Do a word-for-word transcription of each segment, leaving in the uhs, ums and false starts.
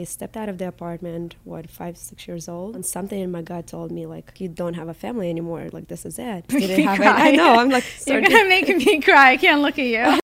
I stepped out of the apartment, what, five, six years old, and something in my gut told me, like, you don't have a family anymore. Like, this is it. Didn't have it. I know. I'm like, you're gonna make me cry. I can't look at you.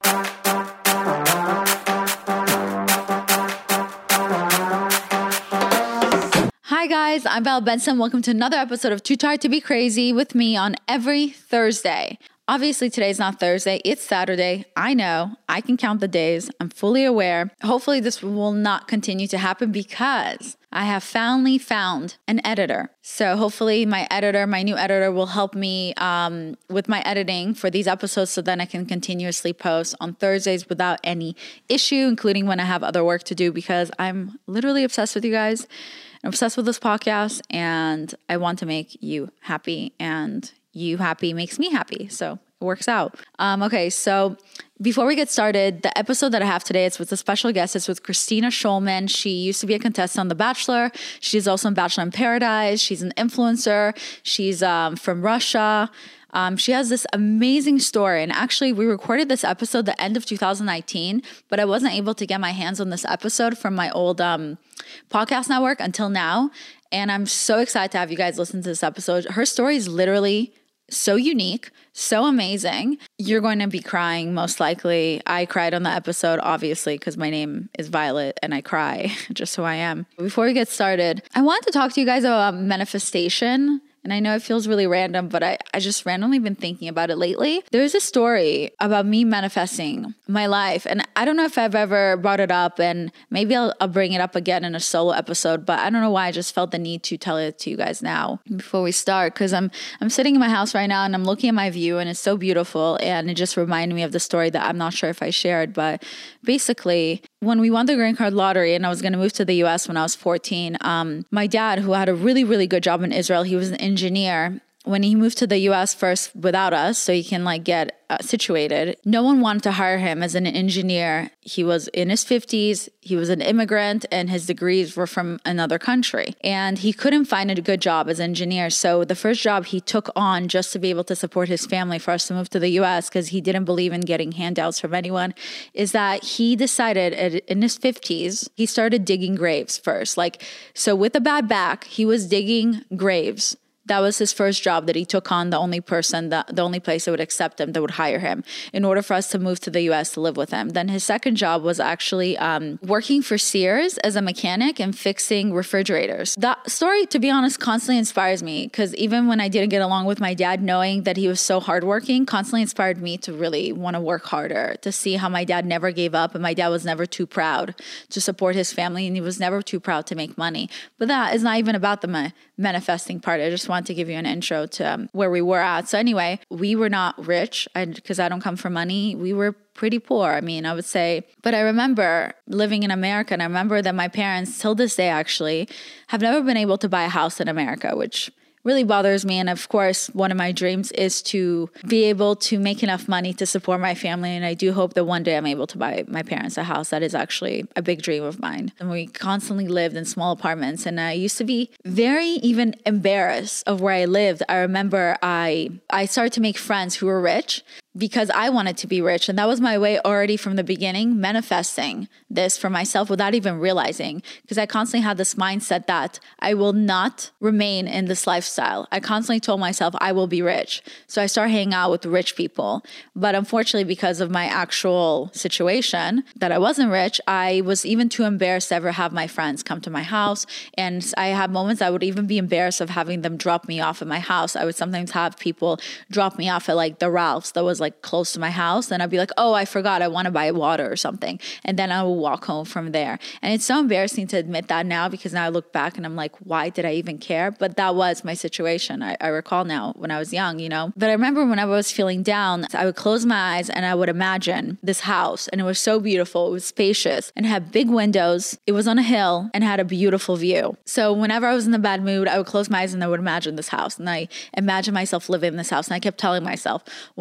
Hi guys, I'm Val Benson. Welcome to another episode of Too Tired to Be Crazy with me on every Thursday. Obviously, today's not Thursday. It's Saturday. I know. I can count the days. I'm fully aware. Hopefully, this will not continue to happen because I have finally found an editor. So hopefully, my editor, my new editor, will help me um, with my editing for these episodes so then I can continuously post on Thursdays without any issue, including when I have other work to do, because I'm literally obsessed with you guys. I'm obsessed with this podcast, and I want to make you happy, and you happy makes me happy. So it works out. Um, okay, so before we get started, the episode that I have today, it's with a special guest. It's with Kristina Schulman. She used to be a contestant on The Bachelor. She's also in Bachelor in Paradise. She's an influencer. She's um, from Russia. Um, she has this amazing story. And actually, we recorded this episode the end of two thousand nineteen, but I wasn't able to get my hands on this episode from my old um, podcast network until now. And I'm so excited to have you guys listen to this episode. Her story is literally so unique, so amazing. You're going to be crying most likely. I cried on the episode, obviously, because my name is Violet and I cry, just who I am. Before we get started, I wanted to talk to you guys about manifestation. And I know it feels really random, but I, I just randomly been thinking about it lately. There's a story about me manifesting my life. And I don't know if I've ever brought it up, and maybe I'll, I'll bring it up again in a solo episode, but I don't know why I just felt the need to tell it to you guys now before we start. Because I'm, I'm sitting in my house right now and I'm looking at my view and it's so beautiful. And it just reminded me of the story that I'm not sure if I shared, but basically, when we won the green card lottery and I was going to move to the U S when I was fourteen, um, my dad, who had a really, really good job in Israel, he was an engineer. When he moved to the U S first without us, so he can like get uh, situated, no one wanted to hire him as an engineer. He was in his fifties, he was an immigrant, and his degrees were from another country. And he couldn't find a good job as an engineer. So the first job he took on just to be able to support his family for us to move to the U S, because he didn't believe in getting handouts from anyone, is that he decided at, in his fifties, he started digging graves first. Like, so with a bad back, he was digging graves. That was his first job that he took on, the only person, the, the only place that would accept him, that would hire him in order for us to move to the U S to live with him. Then his second job was actually um, working for Sears as a mechanic and fixing refrigerators. That story, to be honest, constantly inspires me, because even when I didn't get along with my dad, knowing that he was so hardworking constantly inspired me to really want to work harder, to see how my dad never gave up, and my dad was never too proud to support his family, and he was never too proud to make money. But that is not even about the ma- manifesting part. I just want to give you an intro to um, where we were at. So anyway, we were not rich because I, I don't come from money. We were pretty poor. I mean, I would say, but I remember living in America, and I remember that my parents, till this day actually, have never been able to buy a house in America, which really bothers me. And of course, one of my dreams is to be able to make enough money to support my family. And I do hope that one day I'm able to buy my parents a house. That is actually a big dream of mine. And we constantly lived in small apartments. And I used to be very even embarrassed of where I lived. I remember I, I started to make friends who were rich, because I wanted to be rich. And that was my way already from the beginning, manifesting this for myself without even realizing, because I constantly had this mindset that I will not remain in this lifestyle. I constantly told myself I will be rich. So I started hanging out with rich people. But unfortunately, because of my actual situation that I wasn't rich, I was even too embarrassed to ever have my friends come to my house. And I had moments I would even be embarrassed of having them drop me off at my house. I would sometimes have people drop me off at like the Ralph's that was like close to my house, and I'd be like, oh, I forgot, I want to buy water or something. And then I will walk home from there. And it's so embarrassing to admit that now, because now I look back and I'm like, why did I even care? But that was my situation. I, I recall now when I was young, you know. But I remember when I was feeling down, I would close my eyes and I would imagine this house, and it was so beautiful. It was spacious and had big windows. It was on a hill and had a beautiful view. So whenever I was in a bad mood, I would close my eyes and I would imagine this house. And I imagined myself living in this house. And I kept telling myself, when I'm thirty,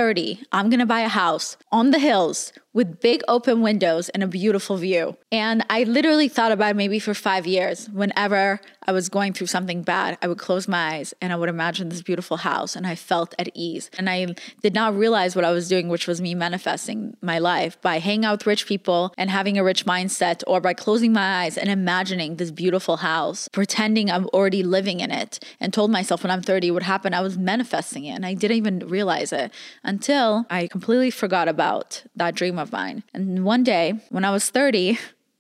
thirty, I'm going to buy a house on the hills with big open windows and a beautiful view. And I literally thought about it maybe for five years. Whenever I was going through something bad, I would close my eyes and I would imagine this beautiful house, and I felt at ease. And I did not realize what I was doing, which was me manifesting my life by hanging out with rich people and having a rich mindset, or by closing my eyes and imagining this beautiful house, pretending I'm already living in it, and told myself when I'm thirty what happened. I was manifesting it and I didn't even realize it until I completely forgot about that dream of mine. And one day when I was thirty,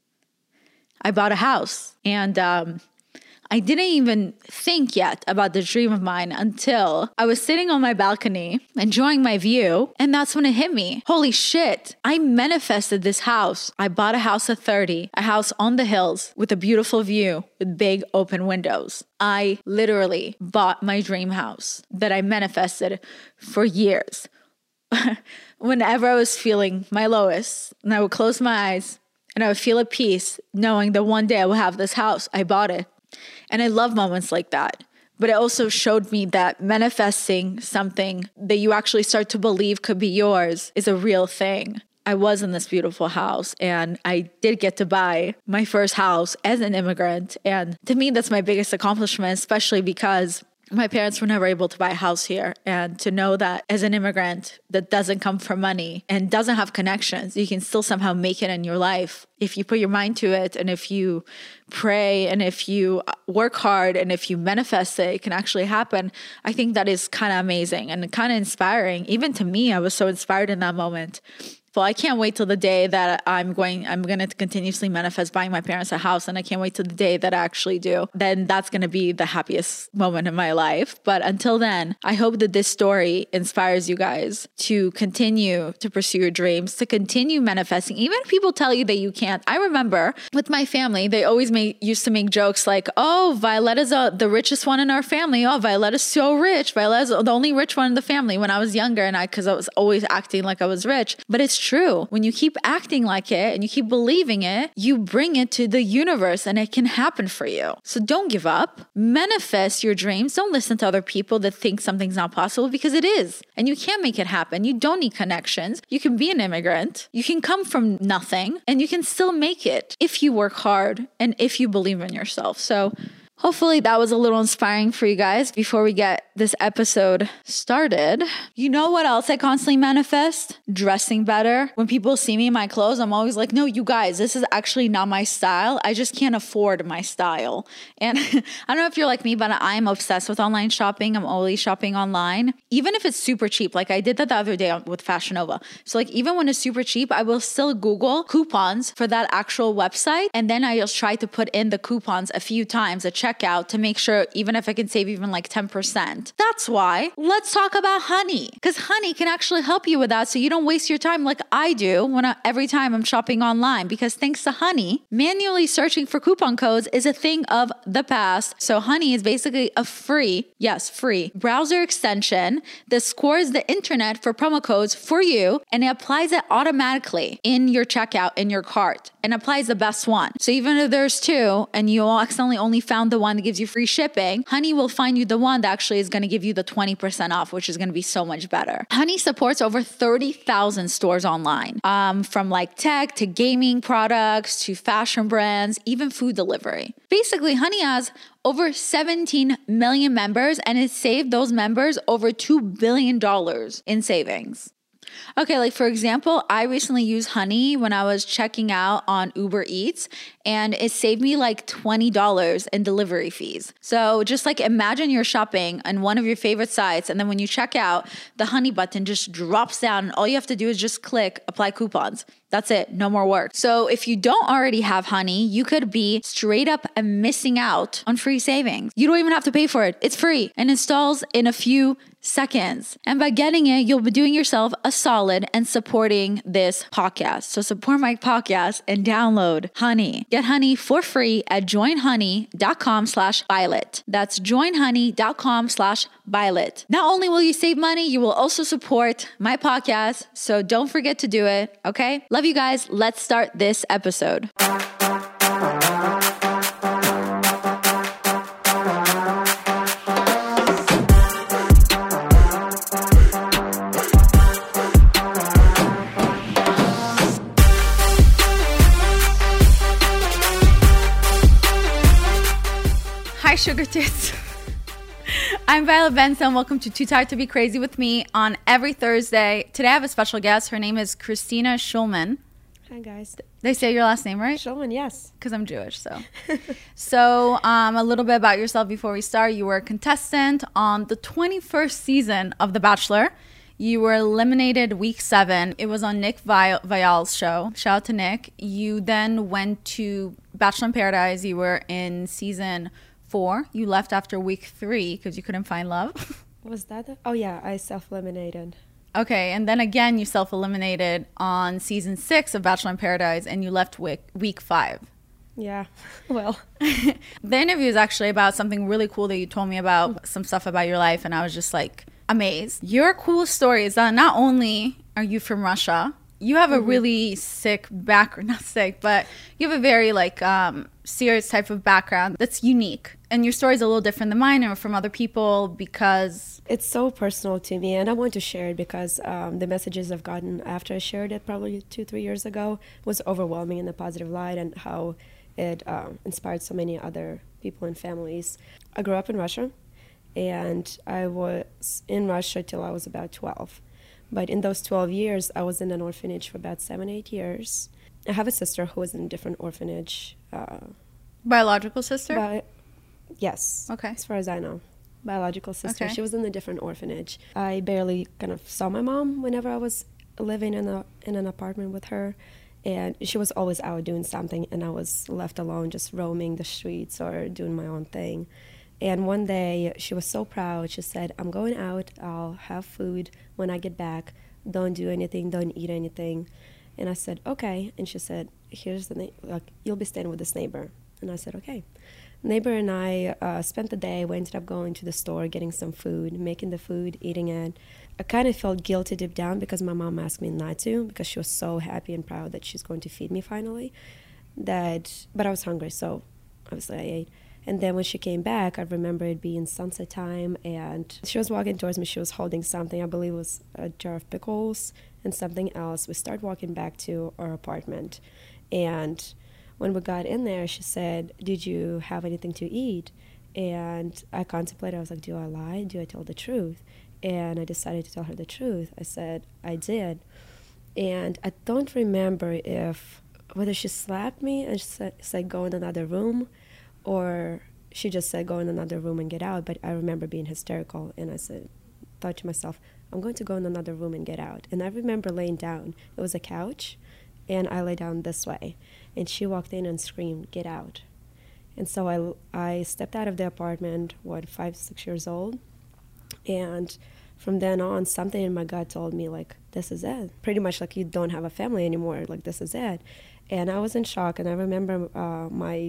I bought a house, and um, I didn't even think yet about the dream of mine until I was sitting on my balcony enjoying my view. And that's when it hit me. Holy shit. I manifested this house. I bought a house at thirty, a house on the hills with a beautiful view with big open windows. I literally bought my dream house that I manifested for years. Whenever I was feeling my lowest, and I would close my eyes and I would feel at peace knowing that one day I will have this house. I bought it. And I love moments like that. But it also showed me that manifesting something that you actually start to believe could be yours is a real thing. I was in this beautiful house, and I did get to buy my first house as an immigrant. And to me, that's my biggest accomplishment, especially because my parents were never able to buy a house here. And to know that as an immigrant that doesn't come from money and doesn't have connections, you can still somehow make it in your life if you put your mind to it, and if you pray, and if you work hard, and if you manifest it, it can actually happen. I think that is kind of amazing and kind of inspiring. Even to me, I was so inspired in that moment. Well, I can't wait till the day that I'm going, I'm going to continuously manifest buying my parents a house. And I can't wait till the day that I actually do. Then that's going to be the happiest moment in my life. But until then, I hope that this story inspires you guys to continue to pursue your dreams, to continue manifesting. Even if people tell you that you can't. I remember with my family, they always made, used to make jokes like, oh, Violetta's uh, the richest one in our family. Oh, Violetta's so rich. Violetta's the only rich one in the family when I was younger. And I, cause I was always acting like I was rich. But it's true. When you keep acting like it and you keep believing it, you bring it to the universe and it can happen for you. So don't give up. Manifest your dreams. Don't listen to other people that think something's not possible, because it is. And you can make it happen. You don't need connections. You can be an immigrant. You can come from nothing and you can still make it if you work hard and if you believe in yourself. So hopefully that was a little inspiring for you guys before we get this episode started. You know what else I constantly manifest? Dressing better. When people see me in my clothes, I'm always like, no, you guys, this is actually not my style. I just can't afford my style. And I don't know if you're like me, but I'm obsessed with online shopping. I'm always shopping online, even if it's super cheap. Like I did that the other day with Fashion Nova. So like even when it's super cheap, I will still Google coupons for that actual website. And then I just try to put in the coupons a few times at checkout to make sure, even if I can save even like ten percent. That's why let's talk about Honey, because Honey can actually help you with that. So you don't waste your time like I do when I, every time I'm shopping online, because thanks to Honey, manually searching for coupon codes is a thing of the past. So Honey is basically a free, yes, free browser extension that scores the internet for promo codes for you, and it applies it automatically in your checkout, in your cart, and applies the best one. So even if there's two and you accidentally only found the one that gives you free shipping, Honey will find you the one that actually is going to give you the twenty percent off, which is going to be so much better. Honey supports over thirty thousand stores online, um, from like tech to gaming products to fashion brands, even food delivery. Basically, Honey has over seventeen million members, and it saved those members over two billion dollars in savings. Okay, like for example, I recently used Honey when I was checking out on Uber Eats, and it saved me like twenty dollars in delivery fees. So just like imagine you're shopping on one of your favorite sites, and then when you check out, the Honey button just drops down, and all you have to do is just click apply coupons. That's it. No more work. So if you don't already have Honey, you could be straight up missing out on free savings. You don't even have to pay for it. It's free and installs in a few seconds. And by getting it, you'll be doing yourself a solid and supporting this podcast. So support my podcast and download Honey. Get Honey for free at joinhoney.com slash Violet. That's joinhoney.com slash Violet. Not only will you save money, you will also support my podcast. So don't forget to do it. Okay? Love you guys. Let's start this episode. Hi, Sugar Tits. I'm Viola Benson. Welcome to Too Tired to Be Crazy with me on every Thursday. Today I have a special guest. Her name is Christina Schulman. Hi, guys. They say your last name, right? Schulman, yes. Because I'm Jewish, so. so um, a little bit about yourself before we start. You were a contestant on the twenty-first season of The Bachelor. You were eliminated week seven. It was on Nick Vi- Viall's show. Shout out to Nick. You then went to Bachelor in Paradise. You were in season four. You left after week three because you couldn't find love. Was that? A- oh, yeah. I self-eliminated. Okay, and then again, you self-eliminated on season six of Bachelor in Paradise, and you left week, week five. Yeah, well. The interview is actually about something really cool that you told me about, some stuff about your life, and I was just like amazed. Your cool story is that not only are you from Russia, you have a mm-hmm. really sick background, not sick, but you have a very like um, serious type of background that's unique. And your story is a little different than mine or from other people because... It's so personal to me, and I want to share it because um, the messages I've gotten after I shared it probably two, three years ago was overwhelming in a positive light, and how it um, inspired so many other people and families. I grew up in Russia, and I was in Russia till I was about twelve. But in those twelve years, I was in an orphanage for about seven, eight years. I have a sister who was in a different orphanage. Uh, Biological sister? But, yes. Okay. As far as I know. Biological sister. Okay. She was in a different orphanage. I barely kind of saw my mom whenever I was living in a in an apartment with her. And she was always out doing something, and I was left alone just roaming the streets or doing my own thing. And one day, she was so proud. She said, I'm going out. I'll have food when I get back. Don't do anything. Don't eat anything. And I said, okay. And she said, here's the, na- like, you'll be staying with this neighbor. And I said, okay. Neighbor and I uh, spent the day. We ended up going to the store, getting some food, making the food, eating it. I kind of felt guilty deep down because my mom asked me not to, because she was so happy and proud that she's going to feed me finally. That, but I was hungry, so obviously I ate. And then when she came back, I remember it being sunset time, and she was walking towards me. She was holding something, I believe it was a jar of pickles and something else. We started walking back to our apartment. And when we got in there, she said, did you have anything to eat? And I contemplated. I was like, do I lie? Do I tell the truth? And I decided to tell her the truth. I said, I did. And I don't remember if whether she slapped me and she said, said go in another room, or she just said, go in another room and get out. But I remember being hysterical, and I said, thought to myself, I'm going to go in another room and get out. And I remember laying down. It was a couch, and I lay down this way. And she walked in and screamed, get out. And so I, I stepped out of the apartment, what, five, six years old. And from then on, something in my gut told me, like, this is it. Pretty much like, you don't have a family anymore. Like, this is it. And I was in shock. And I remember uh, my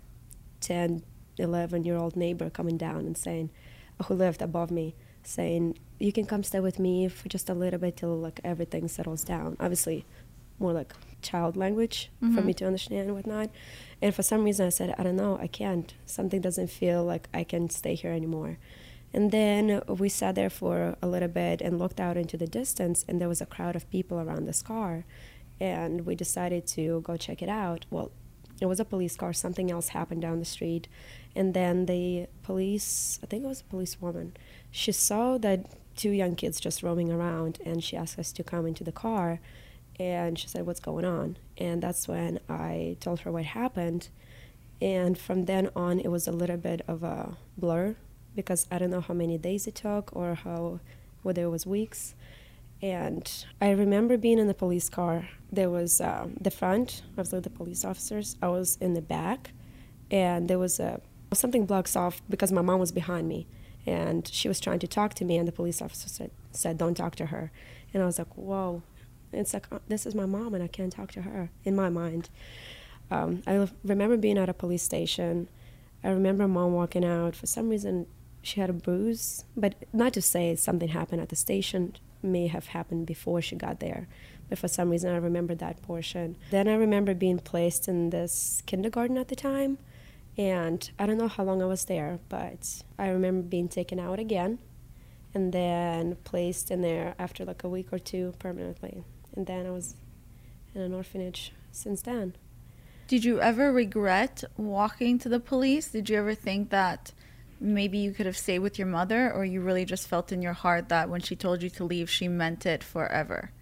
ten, eleven-year-old neighbor coming down and saying, who lived above me, saying, you can come stay with me for just a little bit till like everything settles down. Obviously, more like child language mm-hmm. for me to understand and whatnot. And for some reason I said, I don't know, I can't. Something doesn't feel like I can stay here anymore. And then we sat there for a little bit and looked out into the distance, and there was a crowd of people around this car. And we decided to go check it out. Well, it was a police car. Something else happened down the street. And then the police, I think it was a policewoman, she saw that two young kids just roaming around, and she asked us to come into the car. And she said, what's going on? And that's when I told her what happened. And from then on, it was a little bit of a blur, because I don't know how many days it took or how, whether it was weeks. And I remember being in the police car. There was uh, the front, obviously the police officers. I was in the back, and there was a something blocks off because my mom was behind me, and she was trying to talk to me, and the police officer said, said don't talk to her. And I was like, whoa. It's like, this is my mom, and I can't talk to her, in my mind. Um, I remember being at a police station. I remember mom walking out. For some reason, she had a bruise, but not to say something happened at the station. May have happened before she got there, but for some reason I remember that portion. Then I remember being placed in this kindergarten at the time, and I don't know how long I was there, but I remember being taken out again and then placed in there after like a week or two permanently. And then I was in an orphanage since then. Did you ever regret walking to the police? Did you ever think that maybe you could have stayed with your mother, or you really just felt in your heart that when she told you to leave, she meant it forever?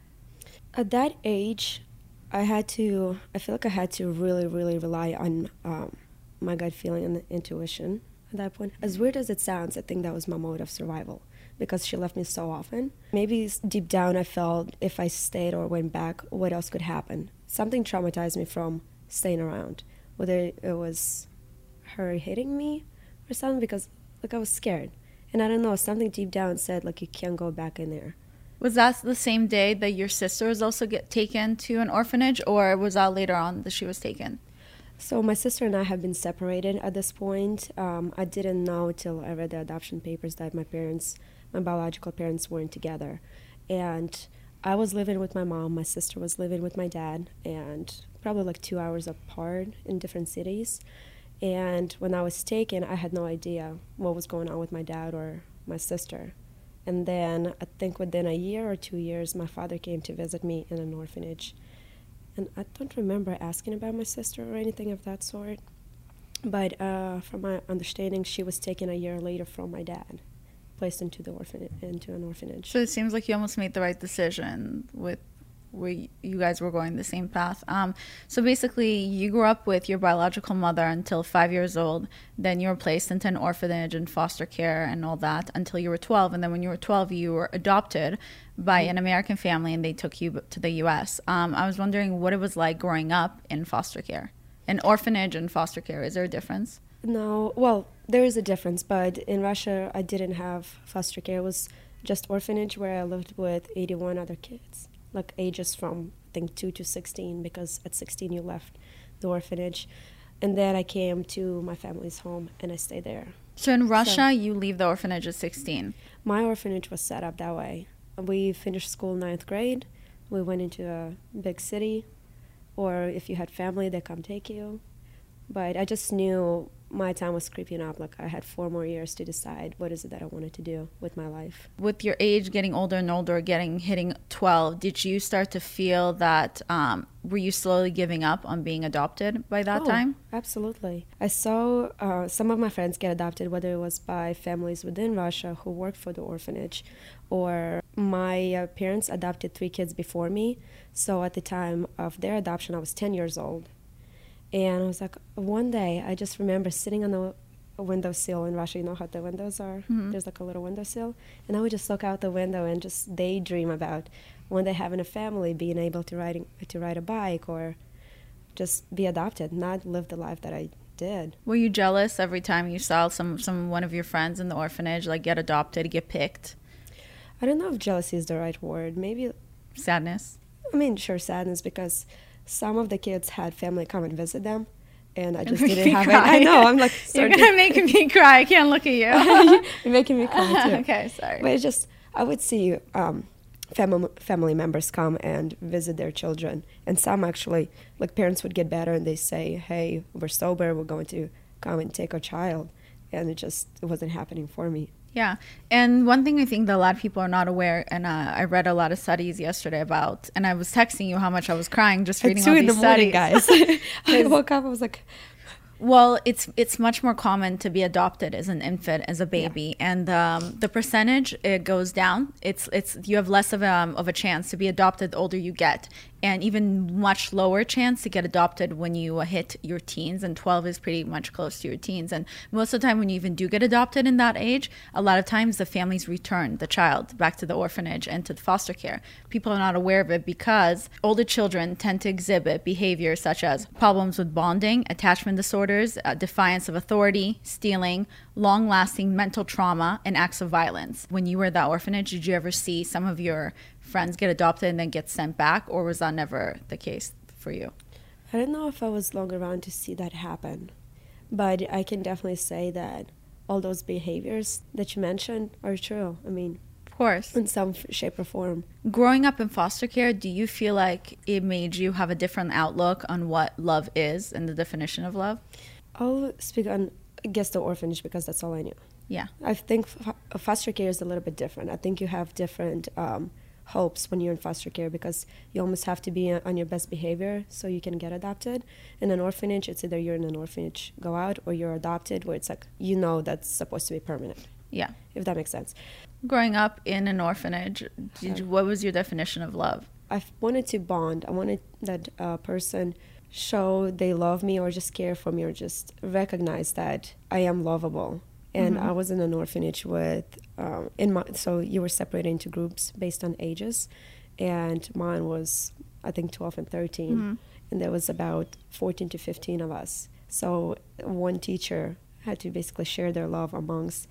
At that age, I had to, I feel like I had to really, really rely on um, my gut feeling and intuition at that point. As weird as it sounds, I think that was my mode of survival because she left me so often. Maybe deep down I felt if I stayed or went back, what else could happen? Something traumatized me from staying around, whether it was her hitting me or something, because like I was scared. And I don't know, something deep down said like you can't go back in there. Was that the same day that your sister was also get taken to an orphanage, or was that later on that she was taken? So my sister and I have been separated at this point. Um, I didn't know till I read the adoption papers that my parents, my biological parents, weren't together. And I was living with my mom, my sister was living with my dad, and probably like two hours apart in different cities. And when I was taken, I had no idea what was going on with my dad or my sister. And then I think within a year or two years, my father came to visit me in an orphanage. And I don't remember asking about my sister or anything of that sort. But uh, from my understanding, she was taken a year later from my dad, placed into the orphan into an orphanage. So it seems like you almost made the right decision with where you guys were going the same path. Um, so basically, you grew up with your biological mother until five years old. Then you were placed into an orphanage and foster care and all that until you were twelve. And then when you were twelve, you were adopted by an American family and they took you to the U S. Um, I was wondering what it was like growing up in foster care. An orphanage and foster care, is there a difference? No, well, there is a difference, but in Russia, I didn't have foster care. It was just orphanage where I lived with eighty-one other kids. Like ages from, I think, two to sixteen, because at sixteen you left the orphanage. And then I came to my family's home, and I stayed there. So in Russia, So, you leave the orphanage at sixteen. my orphanage was set up that way. We finished school ninth grade. We went into a big city, or if you had family, they come take you. But I just knew my time was creeping up. Like I had four more years to decide what is it that I wanted to do with my life. With your age getting older and older, getting hitting twelve, did you start to feel that, um, were you slowly giving up on being adopted by that Oh, time? absolutely. I saw uh, some of my friends get adopted, whether it was by families within Russia who worked for the orphanage, or my uh, parents adopted three kids before me. So at the time of their adoption, I was ten years old. And I was like, one day, I just remember sitting on the windowsill in Russia. You know how the windows are? Mm-hmm. There's like a little windowsill. And I would just look out the window and just daydream about one day having a family, being able to ride, to ride a bike or just be adopted, not live the life that I did. Were you jealous every time you saw some, some one of your friends in the orphanage like get adopted, get picked? I don't know if jealousy is the right word. Maybe, Sadness? I mean, sure, sadness, because some of the kids had family come and visit them, and I just Make didn't me have it. cry. I know, I'm like, You're starting gonna make me cry. I can't look at you. You're making me cry too. Okay, sorry. But it's just, I would see um, family family members come and visit their children, and some actually, like parents would get better and they say, "Hey, we're sober. We're going to come and take our child," and it just it wasn't happening for me. Yeah. And one thing I think that a lot of people are not aware, and uh, I read a lot of studies yesterday about, and I was texting you how much I was crying just reading At two all in these the morning, studies. guys. I woke up. I was like, Well, it's it's much more common to be adopted as an infant, as a baby, yeah. and um, the percentage it goes down. It's it's you have less of a um, of a chance to be adopted the older you get, and even much lower chance to get adopted when you uh, hit your teens. And twelve is pretty much close to your teens. And most of the time, when you even do get adopted in that age, a lot of times the families return the child back to the orphanage and to the foster care. People are not aware of it because older children tend to exhibit behaviors such as problems with bonding, attachment disorders, Uh, defiance of authority, stealing, long-lasting mental trauma, and acts of violence. When you were at that orphanage, did you ever see some of your friends get adopted and then get sent back, or was that never the case for you? I don't know if I was long around to see that happen, but I can definitely say that all those behaviors that you mentioned are true. I mean, of course, in some shape or form. Growing up in foster care, do you feel like it made you have a different outlook on what love is and the definition of love? I'll speak on, I guess, the orphanage because that's all I knew. Yeah. I think f- foster care is a little bit different. I think you have different um, hopes when you're in foster care, because you almost have to be on your best behavior so you can get adopted. In an orphanage, it's either you're in an orphanage, go out, or you're adopted, where it's like, you know, that's supposed to be permanent. Yeah. If that makes sense. Growing up in an orphanage, did you, what was your definition of love? I wanted to bond. I wanted that uh, person show they love me, or just care for me, or just recognize that I am lovable. And mm-hmm. I was in an orphanage with, um, in my, so you were separated into groups based on ages. And mine was, I think, twelve and thirteen. Mm-hmm. And there was about fourteen to fifteen of us. So one teacher had to basically share their love amongst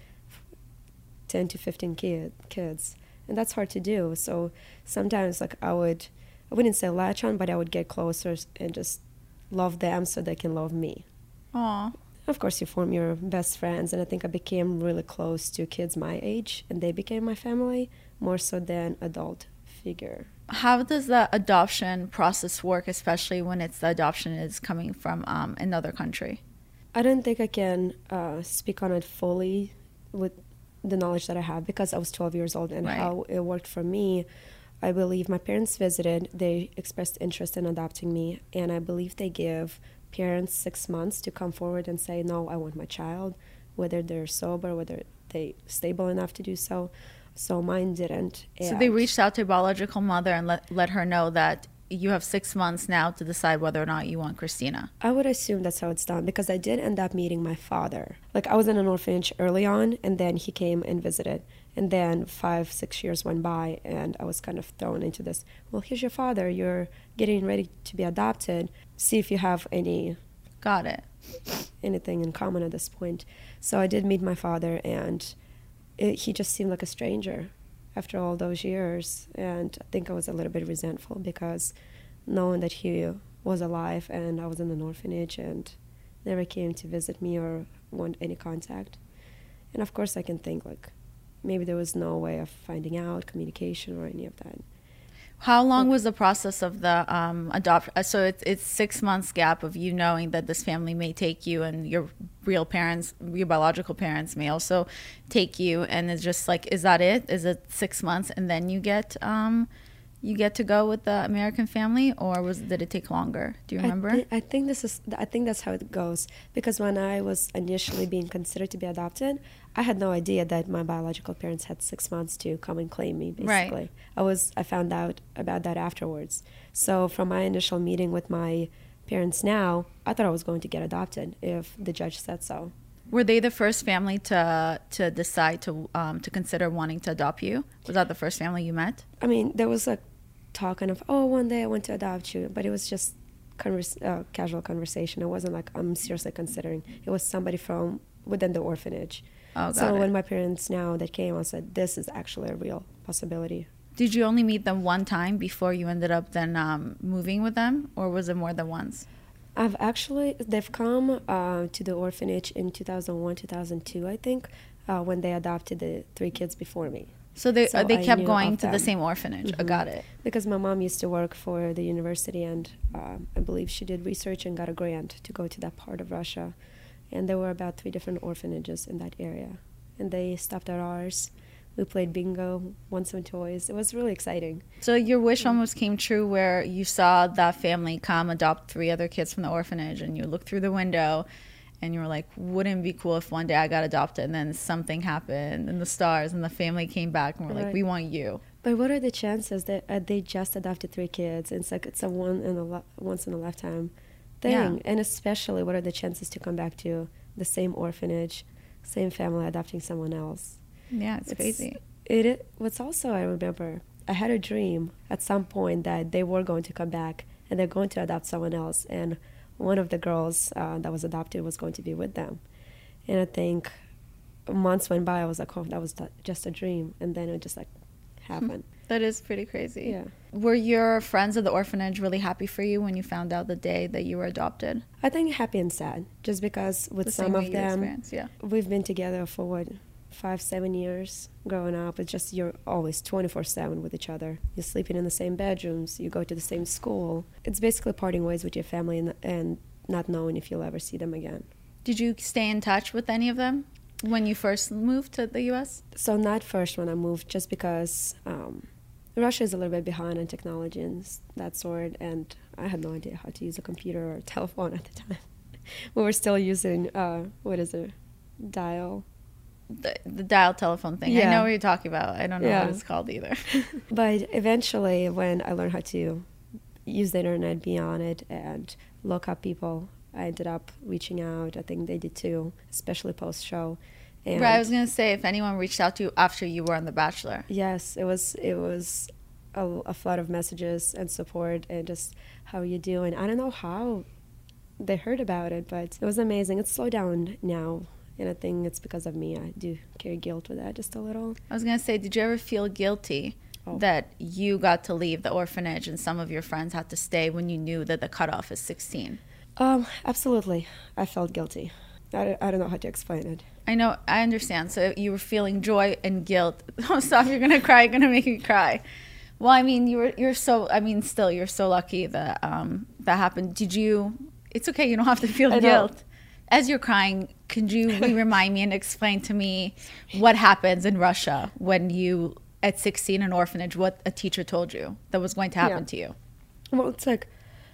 ten to fifteen kid, kids. And that's hard to do. So sometimes, like, I would, I wouldn't say latch on, but I would get closer and just love them so they can love me. Aww. Of course, you form your best friends, and I think I became really close to kids my age, and they became my family more so than adult figure. How does the adoption process work, especially when it's the adoption is coming from um, another country? I don't think I can uh, speak on it fully with the knowledge that I have, because I was twelve years old, and right. how it worked for me. I believe my parents visited, they expressed interest in adopting me, and I believe they give parents six months to come forward and say, no, I want my child, whether they're sober, whether they stable enough to do so. So mine didn't. So they reached out to your biological mother and let, let her know that you have six months now to decide whether or not you want Christina. I would assume that's how it's done, because I did end up meeting my father. Like, I was in an orphanage early on, and then he came and visited. And then five, six years went by, and I was kind of thrown into this, well, here's your father. You're getting ready to be adopted. See if you have any... Got it. Anything in common at this point. So I did meet my father, and it, he just seemed like a stranger after all those years. And I think I was a little bit resentful, because knowing that he was alive and I was in an orphanage and never came to visit me or want any contact. And of course I can think, like, maybe there was no way of finding out, communication, or any of that. How long was the process of the um, adopt? Uh, so it's it's six months gap of you knowing that this family may take you, and your real parents, your biological parents, may also take you, and it's just like, is that it? Is it six months and then you get um, you get to go with the American family, or was did it take longer? Do you remember? I, th- I think this is. I think that's how it goes. Because when I was initially being considered to be adopted, I had no idea that my biological parents had six months to come and claim me. Basically, right. I was. I found out about that afterwards. So from my initial meeting with my parents now, I thought I was going to get adopted if the judge said so. Were they the first family to to decide to um, to consider wanting to adopt you? Was that the first family you met? I mean, there was a talk kind of, oh, one day I want to adopt you, but it was just converse, uh, casual conversation. It wasn't like I'm seriously considering. It was somebody from within the orphanage. Oh, got so it. When my parents now that came, I said, this is actually a real possibility. Did you only meet them one time before you ended up then um, moving with them, or was it more than once? I've actually, they've come uh, to the orphanage in two thousand one, two thousand two, I think, uh, when they adopted the three kids before me. So they so uh, they I kept knew going of to them. the same orphanage. Mm-hmm. I got it. Because my mom used to work for the university, and uh, I believe she did research and got a grant to go to that part of Russia. And there were about three different orphanages in that area. And they stopped at ours. We played bingo, won some toys. It was really exciting. So your wish almost came true, where you saw that family come adopt three other kids from the orphanage, and you looked through the window and you were like, wouldn't it be cool if one day I got adopted, and then something happened and the stars and the family came back and we're right. like, we want you. But what are the chances that uh, they just adopted three kids? And it's like, it's a one in a lo- once in a lifetime thing. Yeah. And especially, what are the chances to come back to the same orphanage, same family adopting someone else? Yeah, it's, it's crazy. It, it what's also, I remember, I had a dream at some point that they were going to come back and they're going to adopt someone else, and one of the girls uh, that was adopted was going to be with them. And I think months went by, I was like, oh, that was th- just a dream. And then it just like happened. That is pretty crazy. Yeah. Were your friends at the orphanage really happy for you when you found out the day that you were adopted? I think happy and sad, just because with The some same way of you them, experienced, yeah. we've been together for what, five, seven years growing up. It's just you're always twenty-four seven with each other. You're sleeping in the same bedrooms. You go to the same school. It's basically parting ways with your family and, and not knowing if you'll ever see them again. Did you stay in touch with any of them when you first moved to the U S? So not first when I moved, just because um, Russia is a little bit behind on technology and s- that sort, and I had no idea how to use a computer or a telephone at the time. We were still using, uh, what is it, dial. The, the dial telephone thing. I Yeah. know what you're talking about. I don't know Yeah. what it's called either. But eventually, when I learned how to use the internet, be on it, and look up people, I ended up reaching out. I think they did too, especially post-show. And Right, I was gonna say if anyone reached out to you after you were on The Bachelor. yes, it was it was a, a flood of messages and support and just how you doing. I don't know how they heard about it, but it was amazing. It's slowed down now, and I think it's because of me. I do carry guilt with that just a little. I was gonna say, did you ever feel guilty Oh. that you got to leave the orphanage and some of your friends had to stay when you knew that the cutoff is sixteen? Um, absolutely, I felt guilty. I don't, I don't know how to explain it. I know, I understand. So you were feeling joy and guilt. Oh, stop! You're gonna cry. You're gonna make me cry. Well, I mean, you were you're so. I mean, still, you're so lucky that um that happened. Did you? It's okay. You don't have to feel I know. guilt. As you're crying, could you remind me and explain to me what happens in Russia when you, at sixteen, an orphanage, what a teacher told you that was going to happen Yeah. to you? Well, it's like,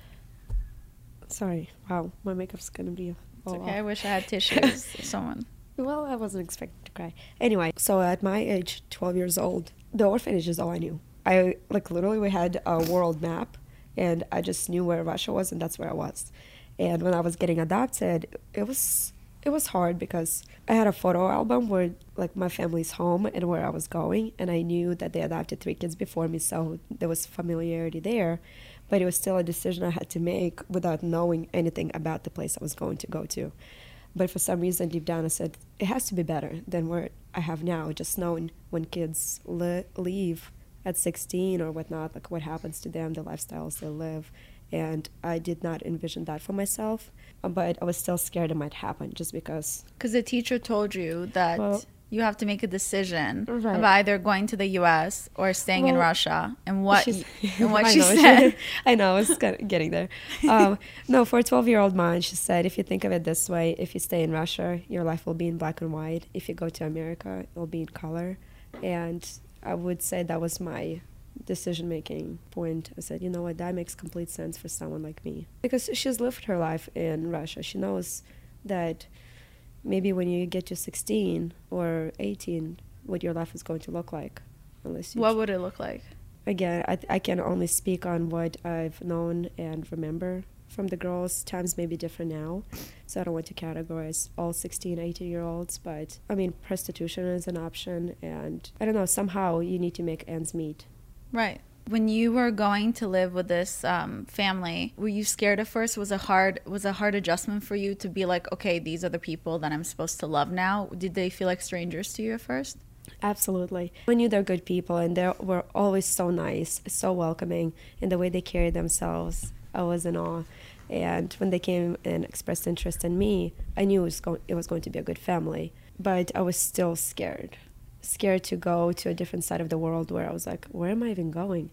sorry, wow, my makeup's gonna be. It's all okay. I off. wish I had tissues. Someone. Well, I wasn't expecting to cry. Anyway, so at my age, twelve years old, the orphanage is all I knew. I, like, literally, we had a world map, and I just knew where Russia was, and that's where I was. And when I was getting adopted, it was it was hard because I had a photo album where, like, my family's home and where I was going, and I knew that they adopted three kids before me, so there was familiarity there. But it was still a decision I had to make without knowing anything about the place I was going to go to. But for some reason, deep down, I said, it has to be better than where I have now, just knowing when kids le- leave at sixteen or whatnot, like what happens to them, the lifestyles they live. And I did not envision that for myself, but I was still scared it might happen just because. Because the teacher told you that Well, you have to make a decision Right. of either going to the U S or staying in Well, Russia, and what she's- and what I she know, said. I know, I was kind of getting there. Um, no, for a twelve-year-old mind, she said, if you think of it this way, if you stay in Russia, your life will be in black and white. If you go to America, it'll be in color. And I would say that was my decision-making point. I said, you know what, that makes complete sense for someone like me. Because she's lived her life in Russia. She knows that maybe when you get to sixteen or eighteen, what your life is going to look like. Unless you What would it look like? Again, I, I can only speak on what I've known and remember from the girls. Times may be different now, so I don't want to categorize all sixteen, eighteen-year-olds, but, I mean, prostitution is an option, and, I don't know, somehow you need to make ends meet. Right. When you were going to live with this um, family, were you scared at first? Was it hard? Was it a hard adjustment for you to be like, okay, these are the people that I'm supposed to love now? Did they feel like strangers to you at first? Absolutely. I knew they're good people, and they were always so nice, so welcoming, and the way they carried themselves, I was in awe. And when they came and expressed interest in me, I knew it was, go- it was going to be a good family, but I was still scared. Scared to go to a different side of the world where I was like, where am I even going?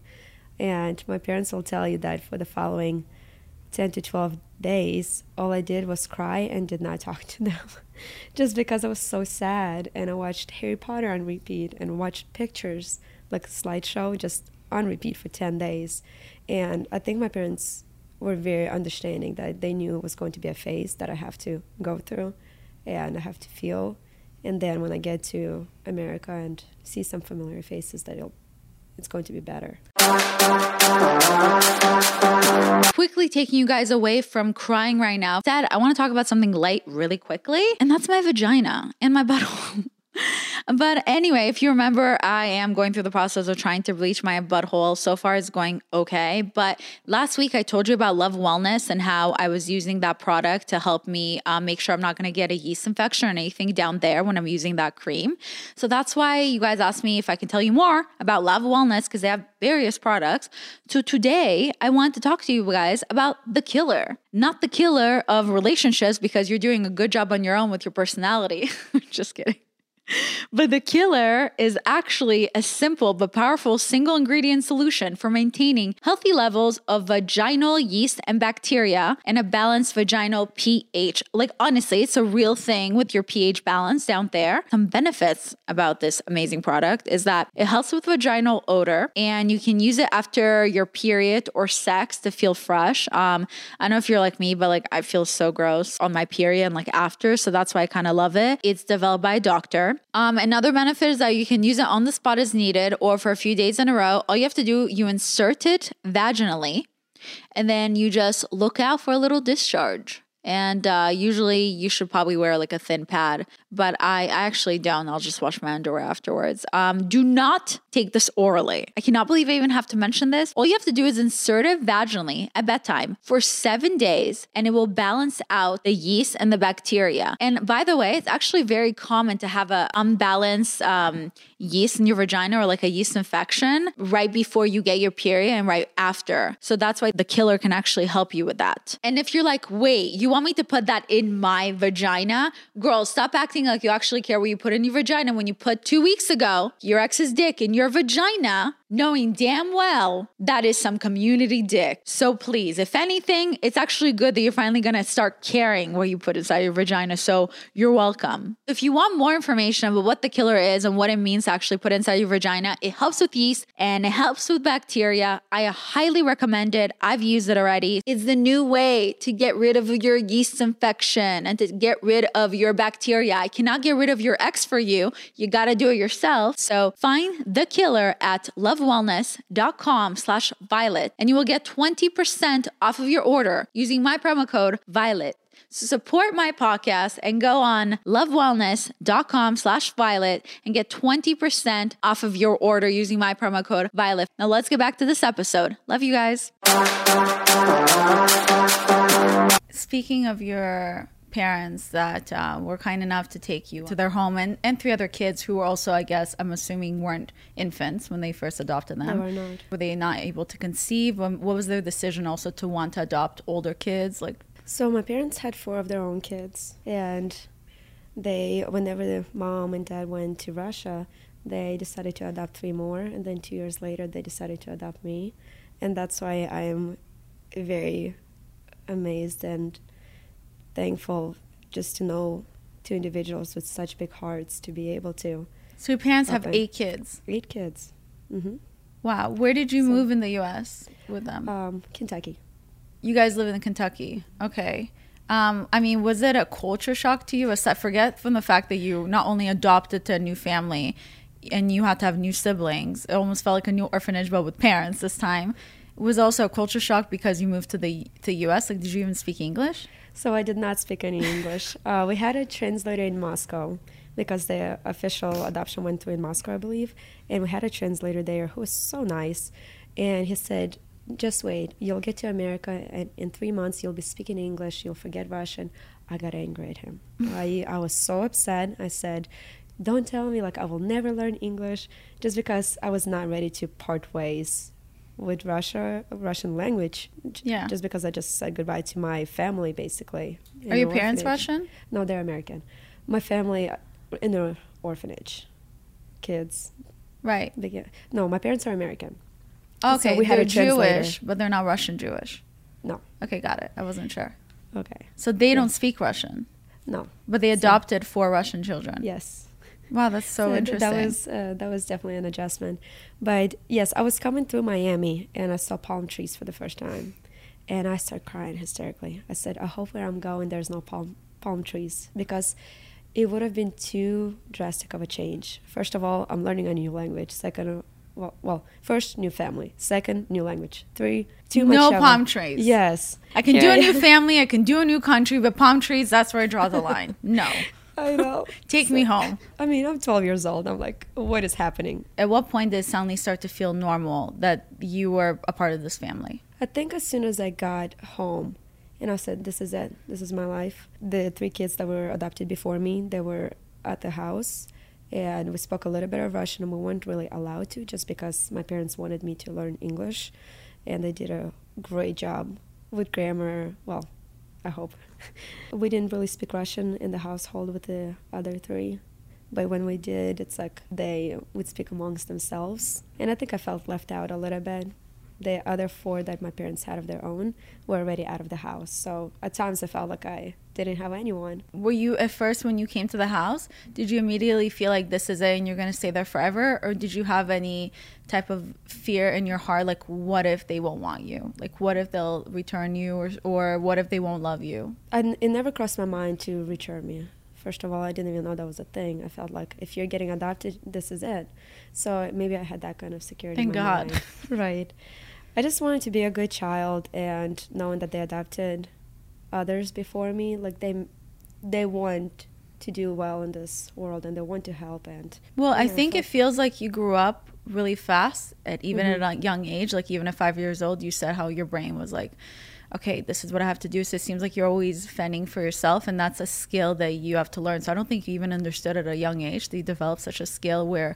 And my parents will tell you that for the following ten to twelve days, all I did was cry and did not talk to them. Just because I was so sad, and I watched Harry Potter on repeat and watched pictures, like a slideshow, just on repeat for ten days. And I think my parents were very understanding that they knew it was going to be a phase that I have to go through and I have to feel. And then when I get to America and see some familiar faces, that it'll, it's going to be better. Quickly taking you guys away from crying right now. Dad, I want to talk about something light really quickly, and that's my vagina and my butthole. But anyway, if you remember, I am going through the process of trying to bleach my butthole. So far, it's going okay. But last week, I told you about Love Wellness and how I was using that product to help me uh, make sure I'm not going to get a yeast infection or anything down there when I'm using that cream. So that's why you guys asked me if I can tell you more about Love Wellness, because they have various products. So today, I want to talk to you guys about the killer. Not the killer of relationships, because you're doing a good job on your own with your personality. Just kidding. But the killer is actually a simple but powerful single ingredient solution for maintaining healthy levels of vaginal yeast and bacteria and a balanced vaginal pH. Like, honestly, it's a real thing with your pH balance down there. Some benefits about this amazing product is that it helps with vaginal odor, and you can use it after your period or sex to feel fresh. Um, I don't know if you're like me, but like I feel so gross on my period and like after, so that's why I kind of love it. It's developed by a doctor. Um, another benefit is that you can use it on the spot as needed or for a few days in a row. All you have to do, you insert it vaginally, and then you just look out for a little discharge. And uh, usually you should probably wear like a thin pad, but I, I actually don't. I'll just wash my underwear afterwards. Um, do not take this orally. I cannot believe I even have to mention this. All you have to do is insert it vaginally at bedtime for seven days, and it will balance out the yeast and the bacteria. And by the way, it's actually very common to have an unbalanced um, yeast in your vagina or like a yeast infection right before you get your period and right after. So that's why the killer can actually help you with that. And if you're like, wait, you want me to put that in my vagina? Girl, stop acting like you actually care what you put in your vagina when you put two weeks ago your ex's dick in your vagina, knowing damn well that is some community dick. So please, if anything, it's actually good that you're finally going to start caring what you put inside your vagina. So you're welcome. If you want more information about what the killer is and what it means to actually put inside your vagina, it helps with yeast and it helps with bacteria. I highly recommend it. I've used it already. It's the new way to get rid of your yeast infection and to get rid of your bacteria. I cannot get rid of your ex for you. You got to do it yourself. So find the killer at lovewellness.com slash Violet and you will get twenty percent off of your order using my promo code Violet. So support my podcast and go on lovewellness.com slash Violet and get twenty percent off of your order using my promo code Violet. Now let's get back to this episode. Love you guys. Speaking of your parents that uh, were kind enough to take you to their home and, and three other kids who were also, I guess, I'm assuming weren't infants when they first adopted them. They were not. Were they not able to conceive? What was their decision also to want to adopt older kids? Like, so my parents had four of their own kids, and they, whenever the mom and dad went to Russia, they decided to adopt three more, and then two years later they decided to adopt me. And that's why I am very amazed and thankful just to know two individuals with such big hearts to be able to. So your parents open. have eight kids? Eight kids. Mm-hmm. Wow. Where did you so, move in the U S with them? Um, Kentucky. You guys live in Kentucky. Okay. Um, I mean, was it a culture shock to you? Aside, forget from the fact that you not only adopted to a new family and you had to have new siblings. It almost felt like a new orphanage, but with parents this time. It was also a culture shock because you moved to the to U S. Like, did you even speak English? So I did not speak any English. Uh, we had a translator in Moscow because the official adoption went through in Moscow, I believe. And we had a translator there who was so nice. And he said, just wait, you'll get to America and in three months you'll be speaking English, you'll forget Russian. I got angry at him. I, I was so upset. I said, don't tell me like I will never learn English, just because I was not ready to part ways with Russia, Russian language. Yeah. Just because I just said goodbye to my family, basically. Are your parents Russian? No, they're American. My family in the orphanage, kids. Right. They, no, my parents are American. Okay, so we had they're a translator. Jewish, but they're not Russian Jewish. No. Okay, got it. I wasn't sure. Okay. So they yeah. don't speak Russian. No. But they adopted so, four Russian children. Yes. Wow, that's so, so interesting. That was uh, that was definitely an adjustment. But yes, I was coming through Miami and I saw palm trees for the first time, and I started crying hysterically. I said, I hope where I'm going there's no palm palm trees, because it would have been too drastic of a change. First of all, I'm learning a new language. Second, well, well first, new family. Second, new language. Three, too much. No of palm a, trees. Yes. I can do a new family. I can do a new country, but palm trees, that's where I draw the line. No. I know. Take so, me home. I mean, I'm twelve years old. I'm like, what is happening? At what point did it suddenly start to feel normal that you were a part of this family? I think as soon as I got home and I said, this is it. This is my life. The three kids that were adopted before me, they were at the house. And we spoke a little bit of Russian, and we weren't really allowed to just because my parents wanted me to learn English. And they did a great job with grammar. Well, I hope. We didn't really speak Russian in the household with the other three. But when we did, it's like they would speak amongst themselves. And I think I felt left out a little bit. The other four that my parents had of their own were already out of the house. So at times I felt like I didn't have anyone. Were you, at first, when you came to the house, did you immediately feel like this is it and you're going to stay there forever? Or did you have any type of fear in your heart? Like, what if they won't want you? Like, what if they'll return you? Or, or what if they won't love you? And it never crossed my mind to return me. First of all, I didn't even know that was a thing. I felt like if you're getting adopted, this is it. So maybe I had that kind of security Thank in my God. mind. Right. I just wanted to be a good child, and knowing that they adopted others before me, like they they want to do well in this world and they want to help. And well, I know, think it feels like you grew up really fast at even Mm-hmm. at a young age. Like even at five years old, you said how your brain was like, okay, this is what I have to do. So it seems like you're always fending for yourself, and that's a skill that you have to learn. So I don't think you even understood at a young age that you developed such a skill where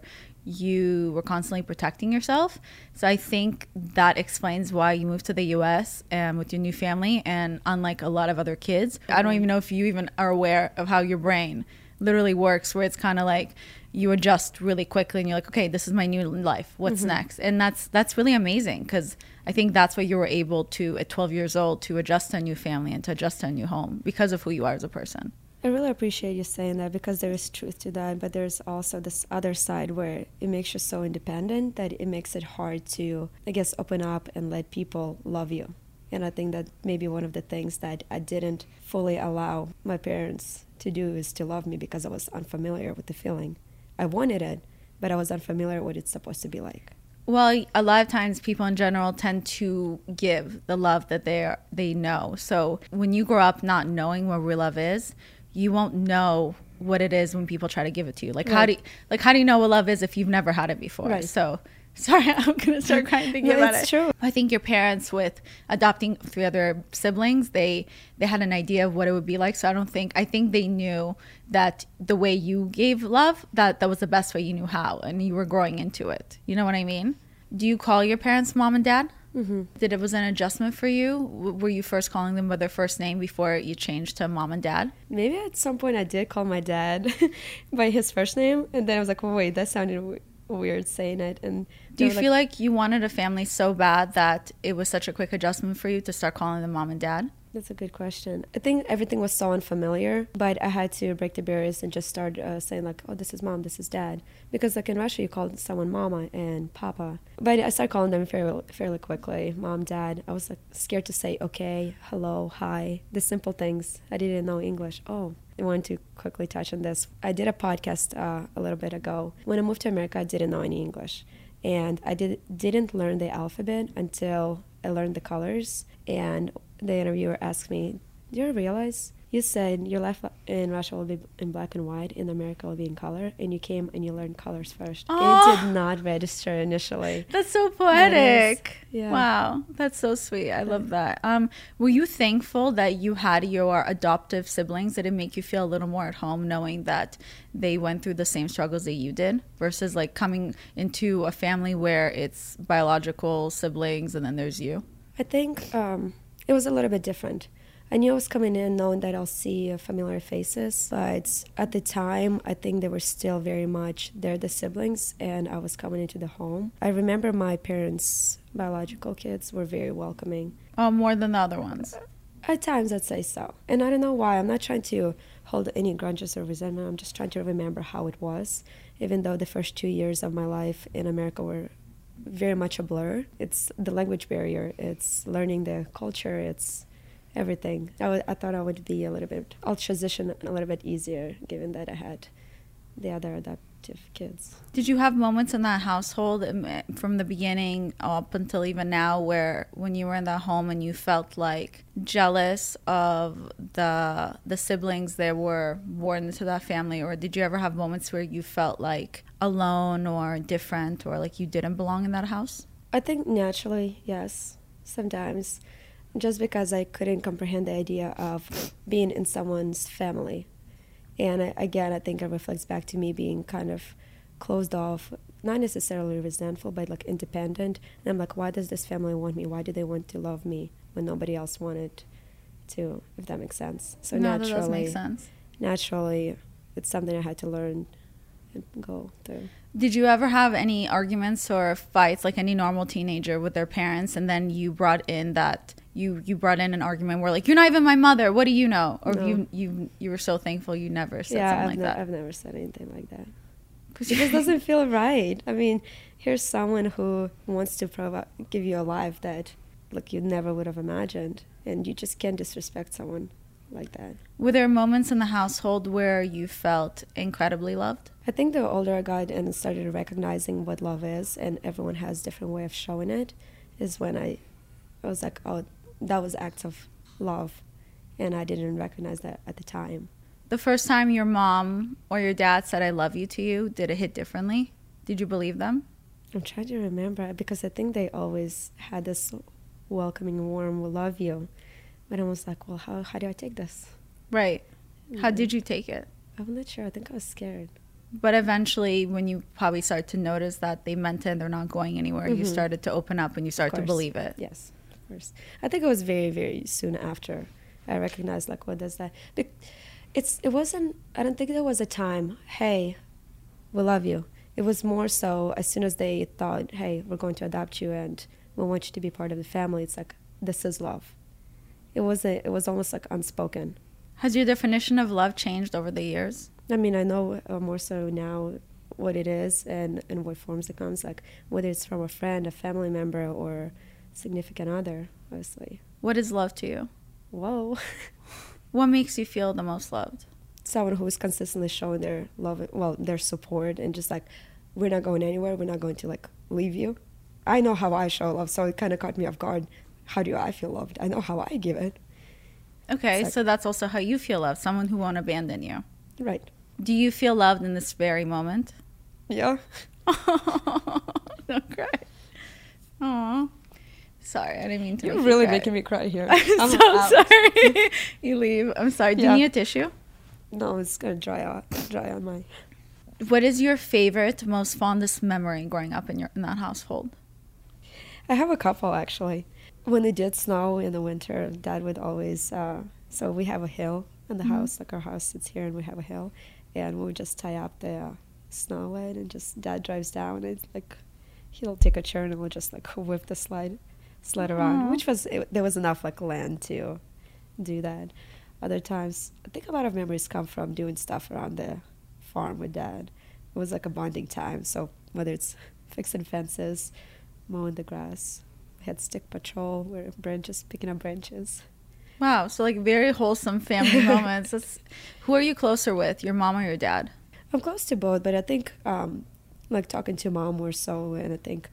you were constantly protecting yourself. So I think that explains why you moved to the U S and with your new family. And unlike a lot of other kids, I don't even know if you even are aware of how your brain literally works, where it's kind of like you adjust really quickly and you're like, okay, this is my new life. What's Mm-hmm. next? And that's that's really amazing, because I think that's what you were able to, at twelve years old, to adjust to a new family and to adjust to a new home because of who you are as a person. I really appreciate you saying that, because there is truth to that, but there's also this other side where it makes you so independent that it makes it hard to, I guess, open up and let people love you. And I think that maybe one of the things that I didn't fully allow my parents to do is to love me, because I was unfamiliar with the feeling. I wanted it, but I was unfamiliar with what it's supposed to be like. Well, a lot of times people in general tend to give the love that they are, they know. So when you grow up not knowing what real love is, you won't know what it is when people try to give it to you. Like, Right. how do you, like how do you know what love is if you've never had it before? Right. So, sorry, I'm gonna start crying thinking No, about it's it. true. I think your parents, with adopting three other siblings, they they had an idea of what it would be like. So I don't think I think they knew that the way you gave love, that that was the best way you knew how, and you were growing into it. You know what I mean? Do you call your parents mom and dad? Mm-hmm. Did it was an adjustment for you? W- Were you first calling them by their first name before you changed to mom and dad? Maybe at some point I did call my dad by his first name, and then I was like, well, wait, that sounded w- weird saying it. And Do you they were feel like, like you wanted a family so bad that it was such a quick adjustment for you to start calling them mom and dad? that's a good question. I think everything was so unfamiliar, but I had to break the barriers and just start uh, saying like, oh, this is mom, this is dad. Because like in Russia, you call someone mama and papa. But I started calling them fairly, fairly quickly, mom, dad. I was like scared to say okay, hello, hi, the simple things. I didn't know English. Oh, I wanted to quickly touch on this. I did a podcast uh, a little bit ago. When I moved to America, I didn't know any English. And I did, didn't learn the alphabet until I learned the colors. And the interviewer asked me, do you realize you said your life in Russia will be in black and white, in America will be in color, and you came and you learned colors first. Oh. It did not register initially. That's so poetic. yeah. Wow, that's so sweet. I love that. Um, were you thankful that you had your adoptive siblings? Did it make you feel a little more at home knowing that they went through the same struggles that you did, versus like coming into a family where it's biological siblings and then there's you? I think um, it was a little bit different. I knew I was coming in knowing that I'll see uh, familiar faces, but at the time, I think they were still very much, they're the siblings, and I was coming into the home. I remember my parents' biological kids were very welcoming. Oh, more than the other ones. At times, I'd say so. And I don't know why. I'm not trying to hold any grudges or resentment. I'm just trying to remember how it was, even though the first two years of my life in America were very much a blur. It's the language barrier. It's learning the culture. It's everything. I, w- I thought I would be a little bit, I'll transition a little bit easier given that I had the other adoptive kids. Did you have moments in that household um, from the beginning up until even now where when you were in that home and you felt like jealous of the the siblings that were born into that family? Or did you ever have moments where you felt like alone or different, or like you didn't belong in that house? I think naturally, yes, sometimes. Just because I couldn't comprehend the idea of being in someone's family. And I, again, I think it reflects back to me being kind of closed off, not necessarily resentful, but like independent. And I'm like, why does this family want me? Why do they want to love me when nobody else wanted to, if that makes sense? So No, naturally, that does make sense. naturally, it's something I had to learn and go through. Did you ever have any arguments or fights like any normal teenager with their parents, and then you brought in that you you brought in an argument where like, you're not even my mother, what do you know? Or No. you you you were so thankful you never said Yeah, something I've, like ne- that? I've never said anything like that. It just doesn't feel right. I mean, here's someone who wants to provi- give you a life that like you never would have imagined, and you just can't disrespect someone like that. Were there moments in the household where you felt incredibly loved? I think the older I got and started recognizing what love is, and everyone has different way of showing it, is when I, I was like, oh, that was acts of love, and I didn't recognize that at the time. The first time your mom or your dad said I love you to you, did it hit differently? Did you believe them? I'm trying to remember, because I think they always had this welcoming, warm, we love you. But I was like, well, how, how do I take this? Right. How did you take it? I'm not sure. I think I was scared. But eventually, when you probably start to notice that they meant it and they're not going anywhere, Mm-hmm. you started to open up and you start to believe it. Yes, of course. I think it was very, very soon after I recognized, like, what does that... It's, it wasn't... I don't think there was a time, hey, we love you. It was more so as soon as they thought, hey, we're going to adopt you and we want you to be part of the family, it's like, this is love. It wasn't... It was almost like unspoken. Has your definition of love changed over the years? I mean, I know uh, more so now what it is and, and what forms it comes, like whether it's from a friend, a family member, or significant other, obviously. What is love to you? Whoa. What makes you feel the most loved? Someone who is consistently showing their love, well, their support, and just like, we're not going anywhere, we're not going to like leave you. I know how I show love, so it kind of caught me off guard. How do I feel loved? I know how I give it. Okay, like, so that's also how you feel loved, someone who won't abandon you. Right. Do you feel loved in this very moment? Yeah. Don't cry. Aw. Sorry, I didn't mean to. You're make really you cry. making me cry here. I'm, I'm so out. sorry. You leave. I'm sorry. Do Yeah. you need a tissue? No, it's going to dry out, dry on my... What is your favorite, most fondest memory growing up in your in that household? I have a couple, actually. When it did snow in the winter, Dad would always... Uh, so we have a hill in the Mm-hmm. house, like our house sits here and we have a hill. And we would just tie up the uh, snow in and just Dad drives down and like he'll take a turn and we'll just like whip the slide, sled around, Aw. which was, it, there was enough like land to do that. Other times, I think a lot of memories come from doing stuff around the farm with Dad. It was like a bonding time. So whether it's fixing fences, mowing the grass, we had stick patrol, where branches, picking up branches. Wow, so like very wholesome family moments. That's, who are you closer with, your mom or your dad? I'm close to both, but I think um, like talking to Mom more so, and I think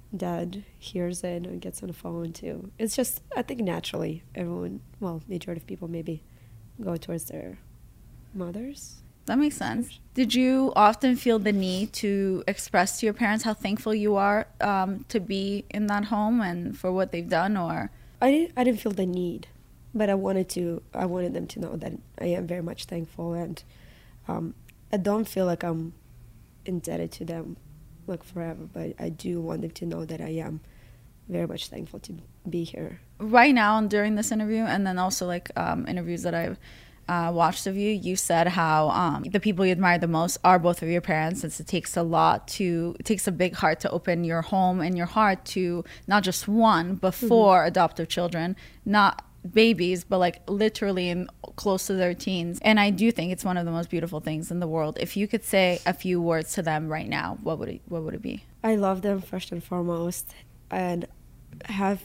Dad hears it and gets on the phone too. It's just, I think naturally everyone, well, majority of people maybe go towards their mothers. That makes sense. Did you often feel the need to express to your parents how thankful you are um, to be in that home and for what they've done, or? I didn't, I didn't feel the need, but I wanted to, I wanted them to know that I am very much thankful, and um, I don't feel like I'm indebted to them like forever, but I do want them to know that I am very much thankful to be here. Right now and during this interview, and then also like um, interviews that I've uh, watched of you, you said how um, the people you admire the most are both of your parents, since it takes a lot to, it takes a big heart to open your home and your heart to not just one, but four mm-hmm. adoptive children, not babies, but like literally in close to their teens. And I do think it's one of the most beautiful things in the world. If you could say a few words to them right now, what would it, what would it be? I love them first and foremost, and have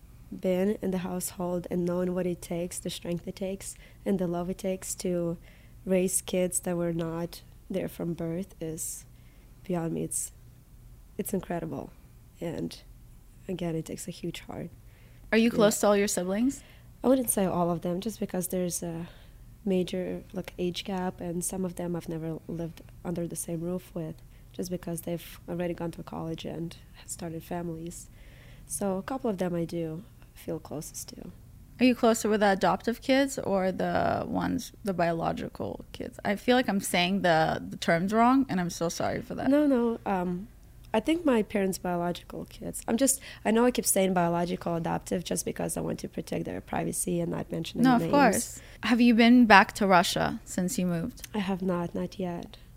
been in the household and known what it takes, the strength it takes, and the love it takes to raise kids that were not there from birth is beyond me. It's it's incredible, and again, it takes a huge heart. Are you close Yeah. to all your siblings? I wouldn't say all of them, just because there's a major like age gap, and some of them I've never lived under the same roof with, just because they've already gone to college and started families. So a couple of them I do feel closest to. Are you closer with the adoptive kids or the ones, the biological kids? I feel like I'm saying the, the terms wrong, and I'm so sorry for that. No, no. Um, I think my parents' biological kids. I'm just, I know I keep saying biological, adoptive, just because I want to protect their privacy and not mention No, their of names. course. Have you been back to Russia since you moved? I have not, not yet.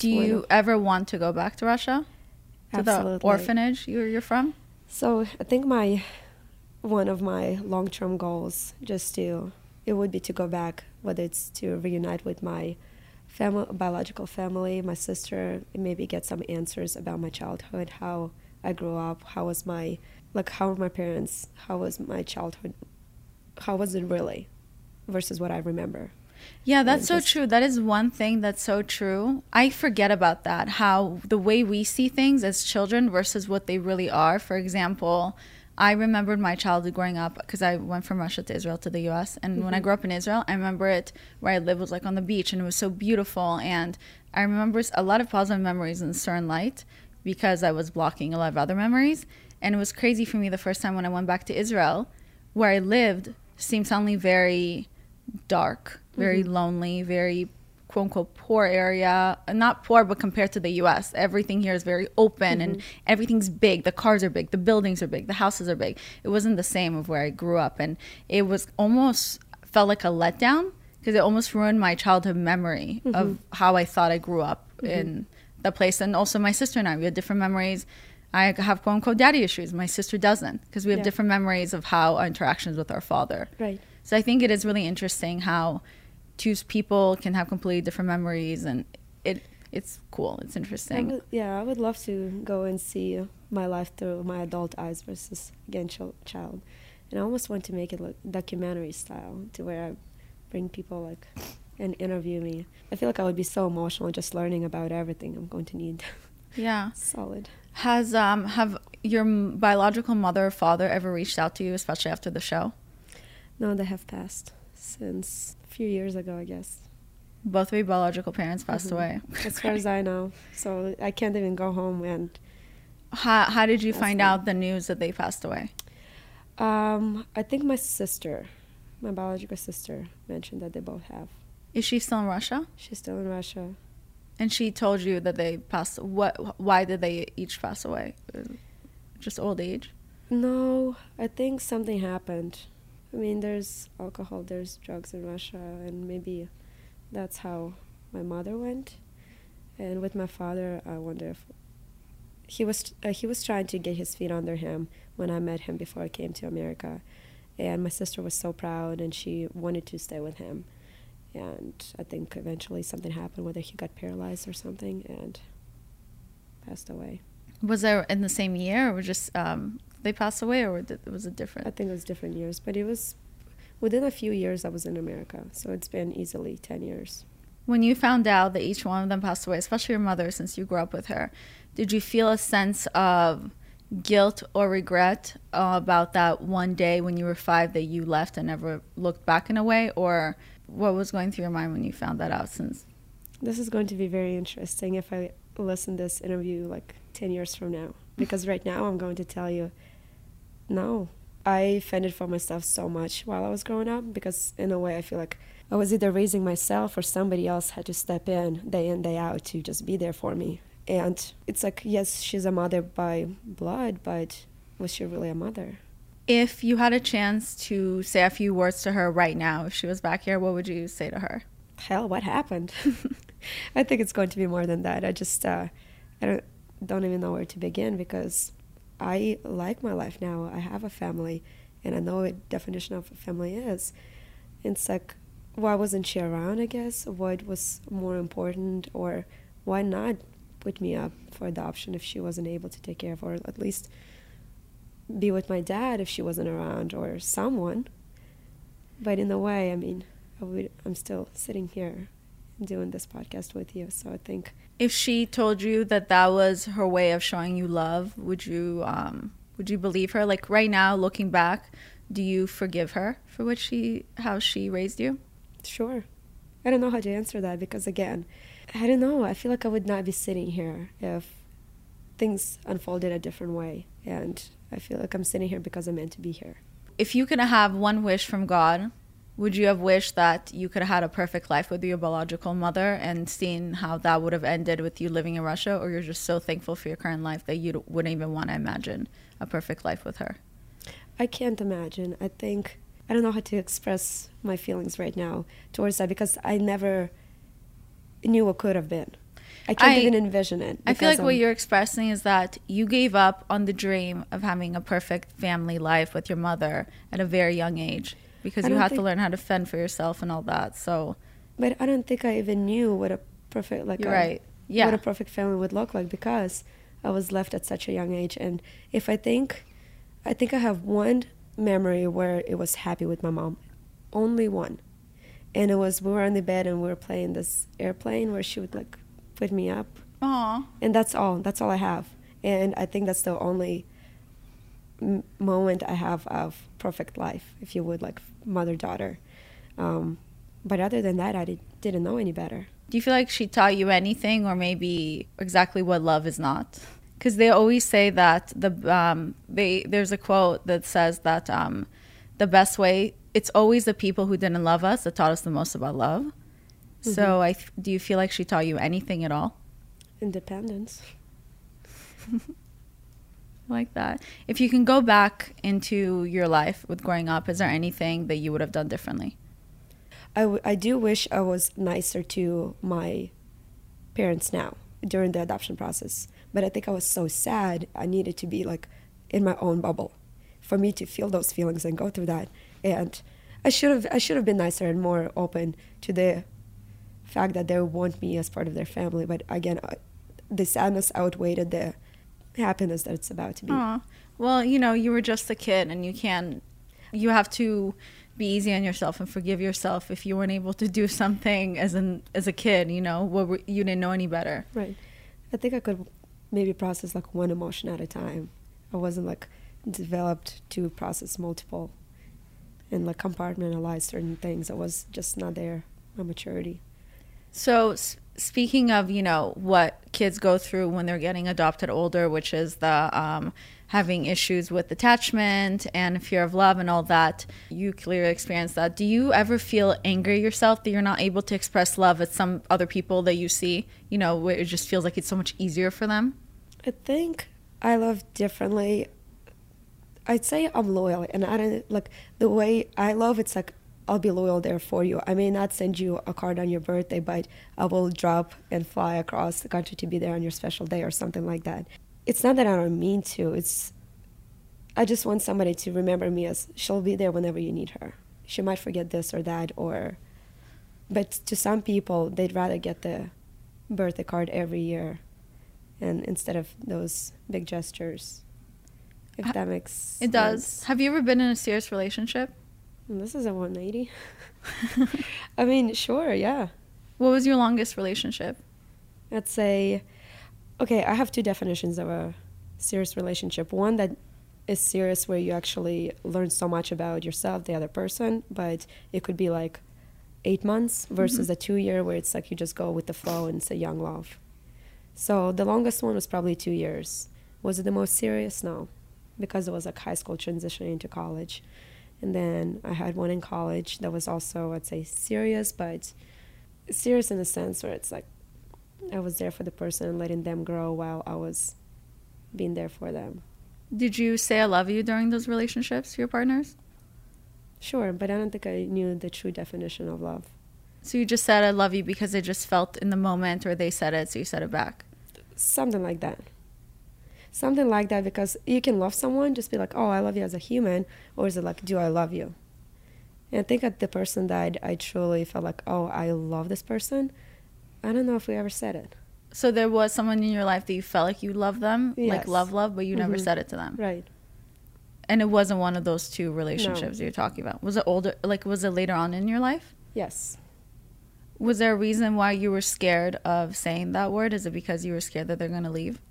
Do you of, ever want to go back to Russia? To absolutely. the orphanage you're, you're from? So I think my one of my long-term goals just to it would be to go back, whether it's to reunite with my family, biological family, my sister, and maybe get some answers about my childhood, how I grew up, how was my like how were my parents, how was my childhood, how was it really versus what I remember. Yeah, that's so just, true. That is one thing that's so true. I forget about that, how the way we see things as children versus what they really are. For example, I remembered my childhood growing up because I went from Russia to Israel to the U S. And mm-hmm. when I grew up in Israel, I remember it where I lived was like on the beach and it was so beautiful. And I remember a lot of positive memories in certain light because I was blocking a lot of other memories. And it was crazy for me the first time when I went back to Israel, where I lived seemed suddenly very dark, very mm-hmm. lonely, very quote unquote poor area. Not poor, but compared to the U S, everything here is very open mm-hmm. and everything's big. The cars are big, the buildings are big, the houses are big. It wasn't the same of where I grew up. And it was almost felt like a letdown because it almost ruined my childhood memory mm-hmm. of how I thought I grew up mm-hmm. in the place. And also my sister and I, we had different memories. I have quote unquote daddy issues. My sister doesn't because we have yeah. different memories of how our interactions with our father. Right. So I think it is really interesting how two people can have completely different memories, and it it's cool. It's interesting. I would, yeah, I would love to go and see my life through my adult eyes versus again ch- child, and I almost want to make it like documentary style, to where I bring people like and interview me. I feel like I would be so emotional just learning about everything I'm going to need. Yeah, solid. Has um have your biological mother or father ever reached out to you, especially after the show? No, they have passed since a few years ago, I guess. Both of your biological parents passed mm-hmm. away. As far as I know. So I can't even go home and... How, how did you find out the news that they passed away? Um, I think my sister, my biological sister, mentioned that they both have. Is she still in Russia? She's still in Russia. And she told you that they passed... What? Why did they each pass away? Just old age? No, I think something happened. I mean, there's alcohol, there's drugs in Russia, and maybe that's how my mother went. And with my father, I wonder if he was uh, he was trying to get his feet under him when I met him before I came to America. And my sister was so proud, and she wanted to stay with him. And I think eventually something happened, whether he got paralyzed or something, and passed away. Was there in the same year, or just... Um they passed away, or was it different? I think it was different years, but it was within a few years I was in America, so it's been easily ten years. When you found out that each one of them passed away, especially your mother, since you grew up with her, did you feel a sense of guilt or regret uh, about that one day when you were five that you left and never looked back in a way, or what was going through your mind when you found that out? Since this is going to be very interesting if I listen to this interview like ten years from now, because right now I'm going to tell you, no, I fended for myself so much while I was growing up, because in a way I feel like I was either raising myself or somebody else had to step in day in, day out to just be there for me. And it's like, yes, she's a mother by blood, but was she really a mother? If you had a chance to say a few words to her right now, if she was back here, what would you say to her? Hell, what happened? I think it's going to be more than that. I just, uh, I don't, don't even know where to begin, because I like my life now. I have a family, and I know what definition of a family is. It's like, why wasn't she around, I guess? What was more important, or why not put me up for adoption if she wasn't able to take care of, or at least be with my dad if she wasn't around, or someone. But in a way, I mean, I would, I'm still sitting here doing this podcast with you, so I think... If she told you that that was her way of showing you love, would you um, would you believe her? Like right now, looking back, do you forgive her for what she, how she raised you? Sure. I don't know how to answer that, because again, I don't know. I feel like I would not be sitting here if things unfolded a different way. And I feel like I'm sitting here because I'm meant to be here. If you could have one wish from God, would you have wished that you could have had a perfect life with your biological mother and seen how that would have ended with you living in Russia, or you're just so thankful for your current life that you wouldn't even want to imagine a perfect life with her? I can't imagine. I think, I don't know how to express my feelings right now towards that, because I never knew what could have been. I can't I, even envision it. I feel like I'm, what you're expressing is that you gave up on the dream of having a perfect family life with your mother at a very young age because you had think, to learn how to fend for yourself and all that. So, but I don't think I even knew what a perfect like you're a, right. Yeah. what a perfect family would look like because I was left at such a young age. And if I think, I think I have one memory where it was happy with my mom, only one. And it was, we were on the bed and we were playing this airplane where she would like put me up. Aww. And that's all, that's all I have. And I think that's the only m- moment I have of perfect life, if you would, like mother-daughter. Um, but other than that, I did, didn't know any better. Do you feel like she taught you anything or maybe exactly what love is not? Because they always say that the um, they there's a quote that says that um, the best way, it's always the people who didn't love us that taught us the most about love. Mm-hmm. So I th- do you feel like she taught you anything at all? Independence. I like that. If you can go back into your life with growing up, is there anything that you would have done differently? I, w- I do wish I was nicer to my parents now during the adoption process. But I think I was so sad, I needed to be like in my own bubble for me to feel those feelings and go through that. And I should have I should have been nicer and more open to the fact that they want me as part of their family. But again, I, the sadness outweighed the happiness that it's about to be. Aww. Well, you know, you were just a kid and you can, you have to be easy on yourself and forgive yourself if you weren't able to do something as an as a kid, you know, what were, you didn't know any better. Right. I think I could maybe process like one emotion at a time. I wasn't like developed to process multiple and like compartmentalize certain things. I was just not there, my maturity. So s- speaking of, you know, what kids go through when they're getting adopted older, which is the um, having issues with attachment and fear of love and all that, you clearly experienced that. Do you ever feel angry yourself that you're not able to express love with some other people that you see, you know, where it just feels like it's so much easier for them? I think I love differently. I'd say I'm loyal, and I don't like the way I love. It's like I'll be loyal there for you. I may not send you a card on your birthday, but I will drop and fly across the country to be there on your special day or something like that. It's not that I don't mean to. It's I just want somebody to remember me as she'll be there whenever you need her. She might forget this or that, or but to some people they'd rather get the birthday card every year, and instead of those big gestures. If that makes it does. sense. Have you ever been in a serious relationship? This is a one eighty. I mean, sure, yeah. What was your longest relationship? I'd say, okay, I have two definitions of a serious relationship. One that is serious where you actually learn so much about yourself, the other person, but it could be like eight months versus mm-hmm. a two year where it's like you just go with the flow and it's a young love. So the longest one was probably two years. Was it the most serious? No, because it was like high school transitioning into college. And then I had one in college that was also, I'd say, serious, but serious in the sense where it's like I was there for the person and letting them grow while I was being there for them. Did you say I love you during those relationships to your partners? Sure, but I don't think I knew the true definition of love. So you just said I love you because it just felt in the moment, or they said it, so you said it back? Something like that. Something like that, because you can love someone, just be like, oh, I love you as a human, or is it like, do I love you? And I think at the person that I truly felt like, oh, I love this person, I don't know if we ever said it. So there was someone in your life that you felt like you loved them, yes. like love, love, but you mm-hmm. never said it to them. Right. And it wasn't one of those two relationships no. you're talking about. Was it older, like was it later on in your life? Yes. Was there a reason why you were scared of saying that word? Is it because you were scared that they're going to leave?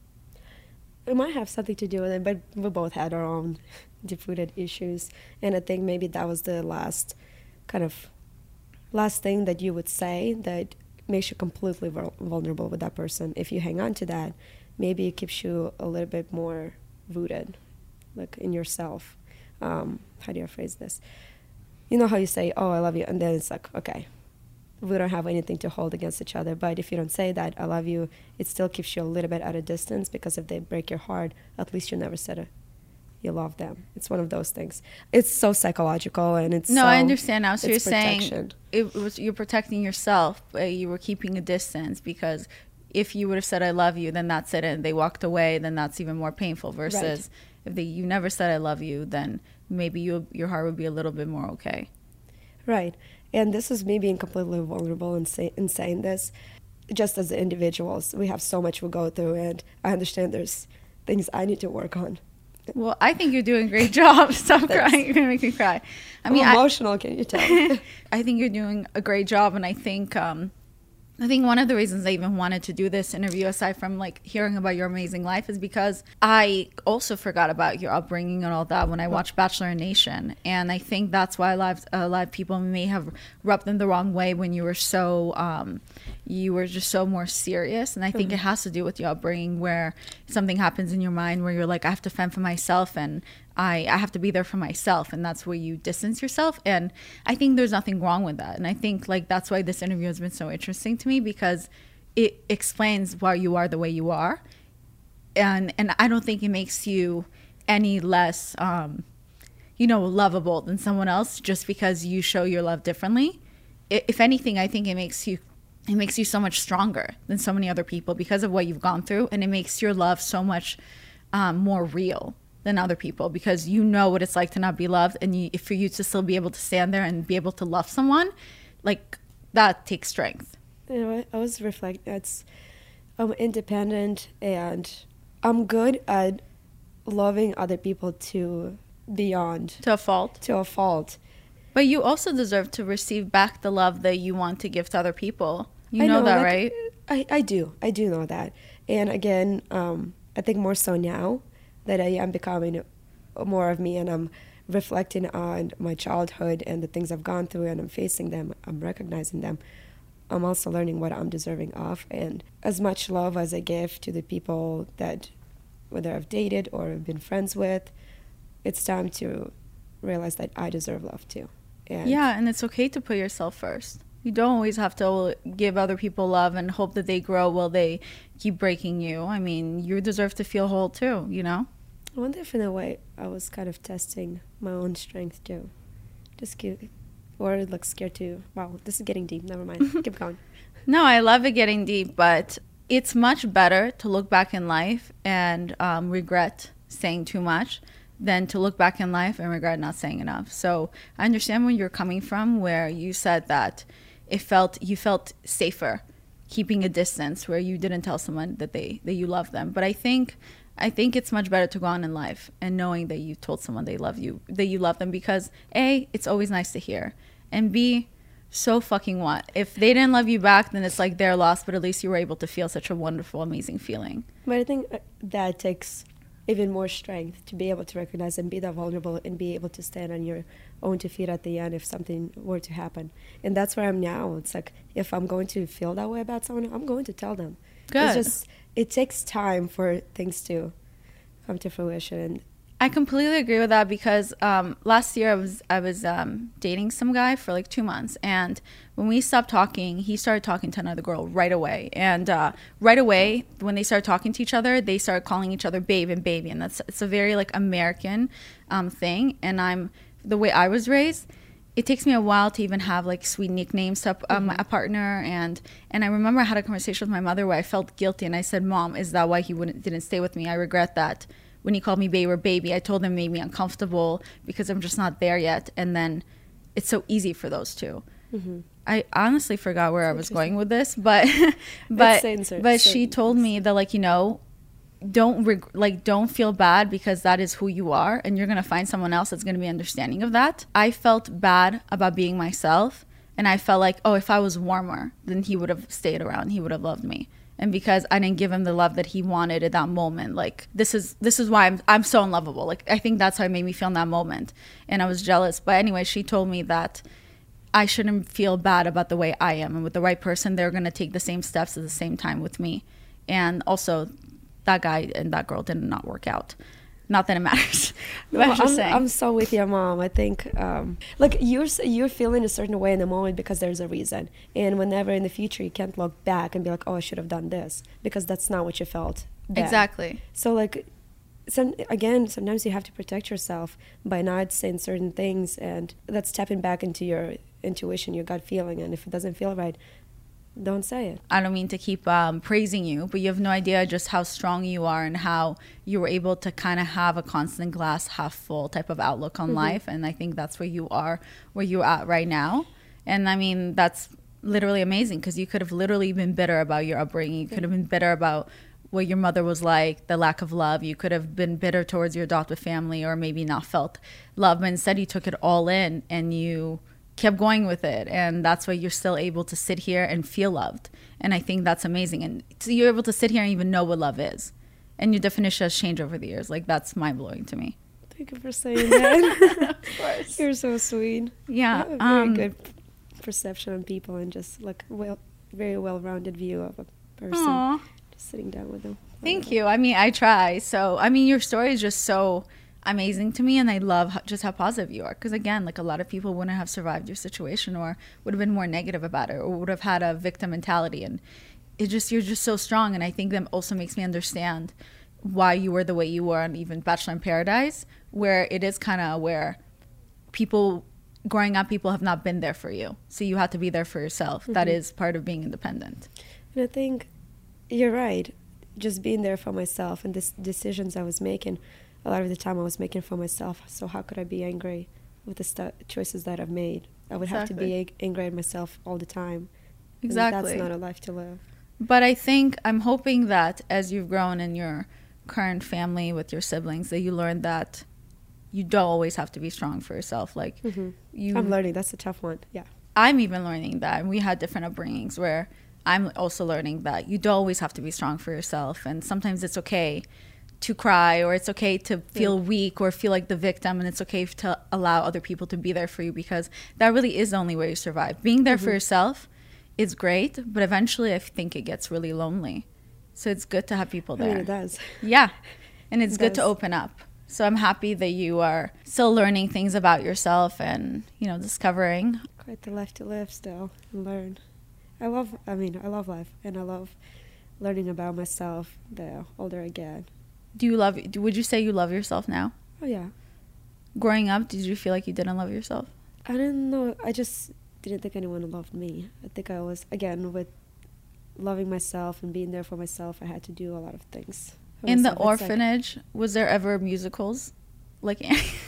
It might have something to do with it, but we both had our own deep-rooted issues. And I think maybe that was the last kind of last thing that you would say that makes you completely vulnerable with that person. If you hang on to that, maybe it keeps you a little bit more rooted, like in yourself. Um, how do you phrase this? You know how you say, oh, I love you, and then it's like, okay, we don't have anything to hold against each other. But if you don't say that, I love you, it still keeps you a little bit at a distance, because if they break your heart, at least you never said it. You love them. It's one of those things. It's so psychological, and it's no. so, I understand now. So you're protection. saying it was you're protecting yourself, but you were keeping a distance because if you would have said I love you, then that's it, and they walked away, then that's even more painful. Versus Right. if they, you never said I love you, then maybe you, your heart would be a little bit more okay. Right. And this is me being completely vulnerable and say, in saying this. Just as individuals, we have so much we go through, and I understand there's things I need to work on. Well, I think you're doing a great job. Stop Thanks. crying. You're going to make me cry. I I'm mean, I- emotional, can you tell? I think you're doing a great job, and I think um, I think one of the reasons I even wanted to do this interview, aside from like hearing about your amazing life, is because I also forgot about your upbringing and all that when I watched Bachelor Nation, and I think that's why a lot of, a lot of people may have rubbed them the wrong way when you were so um, you were just so more serious. And I think mm-hmm. it has to do with your upbringing, where something happens in your mind where you're like, I have to fend for myself, and I, I have to be there for myself, and that's where you distance yourself. And I think there's nothing wrong with that. And I think like that's why this interview has been so interesting to me, because it explains why you are the way you are. And and I don't think it makes you any less, um, you know, lovable than someone else just because you show your love differently. If anything, I think it makes you it makes you so much stronger than so many other people because of what you've gone through, and it makes your love so much um, more real than other people, because you know what it's like to not be loved, and you, for you to still be able to stand there and be able to love someone, like that takes strength. You know, I was reflecting. It's I'm independent, and I'm good at loving other people to beyond To a fault. to a fault. But you also deserve to receive back the love that you want to give to other people. You I know, that, like, right? I, I do. I do know that. And again, um, I think more so now that I am becoming more of me, and I'm reflecting on my childhood and the things I've gone through, and I'm facing them, I'm recognizing them. I'm also learning what I'm deserving of. And as much love as I give to the people that, whether I've dated or have been friends with, it's time to realize that I deserve love too. And Yeah, and it's okay to put yourself first. You don't always have to give other people love and hope that they grow while they keep breaking you. I mean, you deserve to feel whole too, you know? I wonder if in a way I was kind of testing my own strength too. Just keep, or like scared to, wow, this is getting deep, never mind, keep going. No, I love it getting deep, but it's much better to look back in life and um, regret saying too much than to look back in life and regret not saying enough. So I understand where you're coming from, where you said that it felt you felt safer keeping a distance, where you didn't tell someone that they that you love them. But I think I think it's much better to go on in life and knowing that you told someone they love you, that you love them, because A, it's always nice to hear, and B, so fucking what? If they didn't love you back, then it's like their loss, but at least you were able to feel such a wonderful, amazing feeling. But I think that takes even more strength to be able to recognize and be that vulnerable and be able to stand on your own two feet at the end if something were to happen. And that's where I'm now. It's like, if I'm going to feel that way about someone, I'm going to tell them. Good. It's just, it takes time for things to come to fruition. And I completely agree with that, because um, last year I was I was um, dating some guy for like two months, and when we stopped talking, he started talking to another girl right away. And uh, right away, when they started talking to each other, they started calling each other babe and baby, and that's it's a very like American um, thing. And I'm the way I was raised. It takes me a while to even have like sweet nicknames to um, mm-hmm. a partner, and and I remember I had a conversation with my mother where I felt guilty, and I said, "Mom, is that why he wouldn't didn't stay with me? I regret that." When he called me babe or baby, I told him it made me uncomfortable because I'm just not there yet. And then it's so easy for those two. Mm-hmm. I honestly forgot where That's I was going with this, but but but she told me that, like, you know, don't reg- like don't feel bad, because that is who you are, and you're gonna find someone else that's gonna be understanding of that. I felt bad about being myself, and I felt like, oh, if I was warmer, then he would have stayed around. He would have loved me. And because I didn't give him the love that he wanted at that moment, like this is this is why I'm I'm so unlovable. Like, I think that's how it made me feel in that moment, and I was jealous. But anyway, she told me that I shouldn't feel bad about the way I am, and with the right person, they're gonna take the same steps at the same time with me. And also, that guy and that girl did not work out. Not that it matters. No, I'm, just saying. I'm so with your mom. I think, um, like, you're you're feeling a certain way in the moment because there's a reason. And whenever in the future you can't look back and be like, oh, I should have done this, because that's not what you felt then. Exactly. So, like, some again, sometimes you have to protect yourself by not saying certain things, and that's stepping back into your intuition, your gut feeling. And if it doesn't feel right, don't say it. I don't mean to keep um, praising you, but you have no idea just how strong you are and how you were able to kind of have a constant glass half full type of outlook on mm-hmm. life. And I think that's where you are, where you're at right now. And I mean, that's literally amazing, because you could have literally been bitter about your upbringing. You could have been bitter about what your mother was like, the lack of love. You could have been bitter towards your adoptive family, or maybe not felt love. But instead, you took it all in and you kept going with it, and that's why you're still able to sit here and feel loved. And I think that's amazing. And so you're able to sit here and even know what love is, and your definition has changed over the years. Like, that's mind-blowing to me. Thank you for saying that. Of course. You're so sweet. Yeah. You have a very um, good perception on people, and just like well very well-rounded view of a person. Aww. Just sitting down with them. Thank you. I mean, I try. So I mean, your story is just so amazing to me, and I love how, just how positive you are, because again, like, a lot of people wouldn't have survived your situation, or would have been more negative about it, or would have had a victim mentality. And it just, you're just so strong. And I think that also makes me understand why you were the way you were on even Bachelor in Paradise, where it is kind of where people growing up, people have not been there for you, so you had to be there for yourself. Mm-hmm. That is part of being independent. And I think you're right, just being there for myself, and this decisions I was making, a lot of the time I was making for myself. So how could I be angry with the st- choices that I've made? I would exactly. have to be ag- angry at myself all the time. Exactly. And that's not a life to live. But I think, I'm hoping that as you've grown in your current family with your siblings, that you learned that you don't always have to be strong for yourself. Like, mm-hmm. you, I'm learning. That's a tough one. Yeah. I'm even learning that. And we had different upbringings where I'm also learning that you don't always have to be strong for yourself. And sometimes it's okay to cry, or it's okay to feel yeah. weak, or feel like the victim, and it's okay to allow other people to be there for you, because that really is the only way you survive. Being there mm-hmm. for yourself is great, but eventually I think it gets really lonely. So it's good to have people there. I mean, it does. Yeah. And it's it good does. to open up. So I'm happy that you are still learning things about yourself and, you know, discovering. Quite the life to live still and learn. I love, I mean, I love life, and I love learning about myself the older I get. Do you love, would you say you love yourself now? Oh, yeah. Growing up, did you feel like you didn't love yourself? I didn't know. I just didn't think anyone loved me. I think I was, again, with loving myself and being there for myself, I had to do a lot of things. In the orphanage, like, was there ever musicals? Like,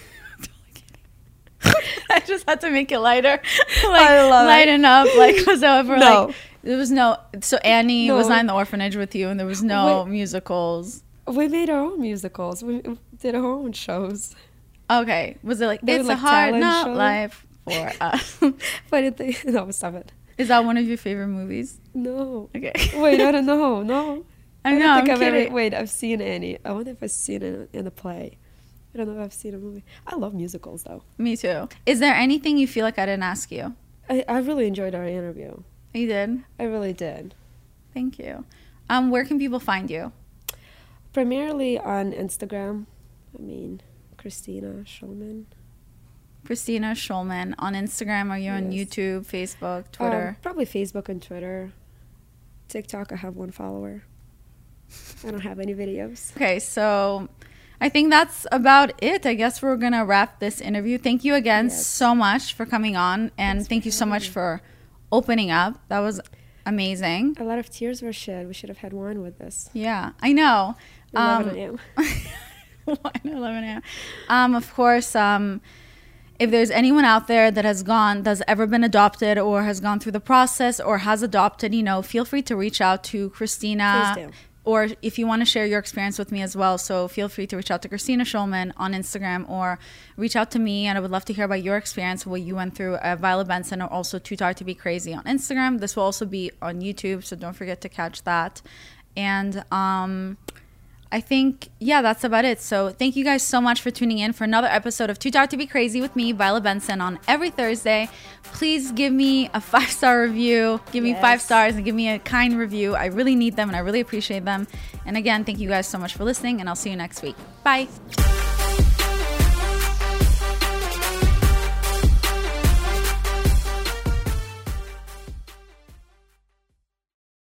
I just had to make it lighter. Like, I love lighten it. up. Like, was there ever, no. like, there was no, so Annie no. was not in the orphanage with you, and there was no Wait. musicals. We made our own musicals. We did our own shows. Okay. Was it like, they it's like a hard not show. life for us? But I didn't think, no, stop it. Is that one of your favorite movies? No. Okay. Wait, I don't know. No. I, I know, don't think I'm I've kidding. ever, wait, I've seen Annie. I wonder if I've seen it in a play. I don't know if I've seen a movie. I love musicals, though. Me too. Is there anything you feel like I didn't ask you? I, I really enjoyed our interview. You did? I really did. Thank you. Um, where can people find you? Primarily on Instagram. I mean, Christina Schulman. Christina Schulman on Instagram. Are you yes. on YouTube, Facebook, Twitter? Um, probably Facebook and Twitter. TikTok, I have one follower. I don't have any videos. Okay, so I think that's about it. I guess we're going to wrap this interview. Thank you again yes. so much for coming on. And Thanks thank you so much for opening up. That was amazing. A lot of tears were shed. We should have had wine with this. Yeah, I know. eleven a.m. Wine eleven a.m. Um, of course, um, if there's anyone out there that has gone, that's ever been adopted or has gone through the process or has adopted, you know, feel free to reach out to Christina. Please do. Or if you want to share your experience with me as well, so feel free to reach out to Christina Schulman on Instagram, or reach out to me, and I would love to hear about your experience, what you went through at Violet Benson, or also Too Tired to Be Crazy on Instagram. This will also be on YouTube, so don't forget to catch that. And um, I think, yeah, that's about it. So thank you guys so much for tuning in for another episode of Too Tired to Be Crazy with me, Violet Benson, on every Thursday. Please give me a five-star review. Give yes. me five stars and give me a kind review. I really need them and I really appreciate them. And again, thank you guys so much for listening, and I'll see you next week. Bye.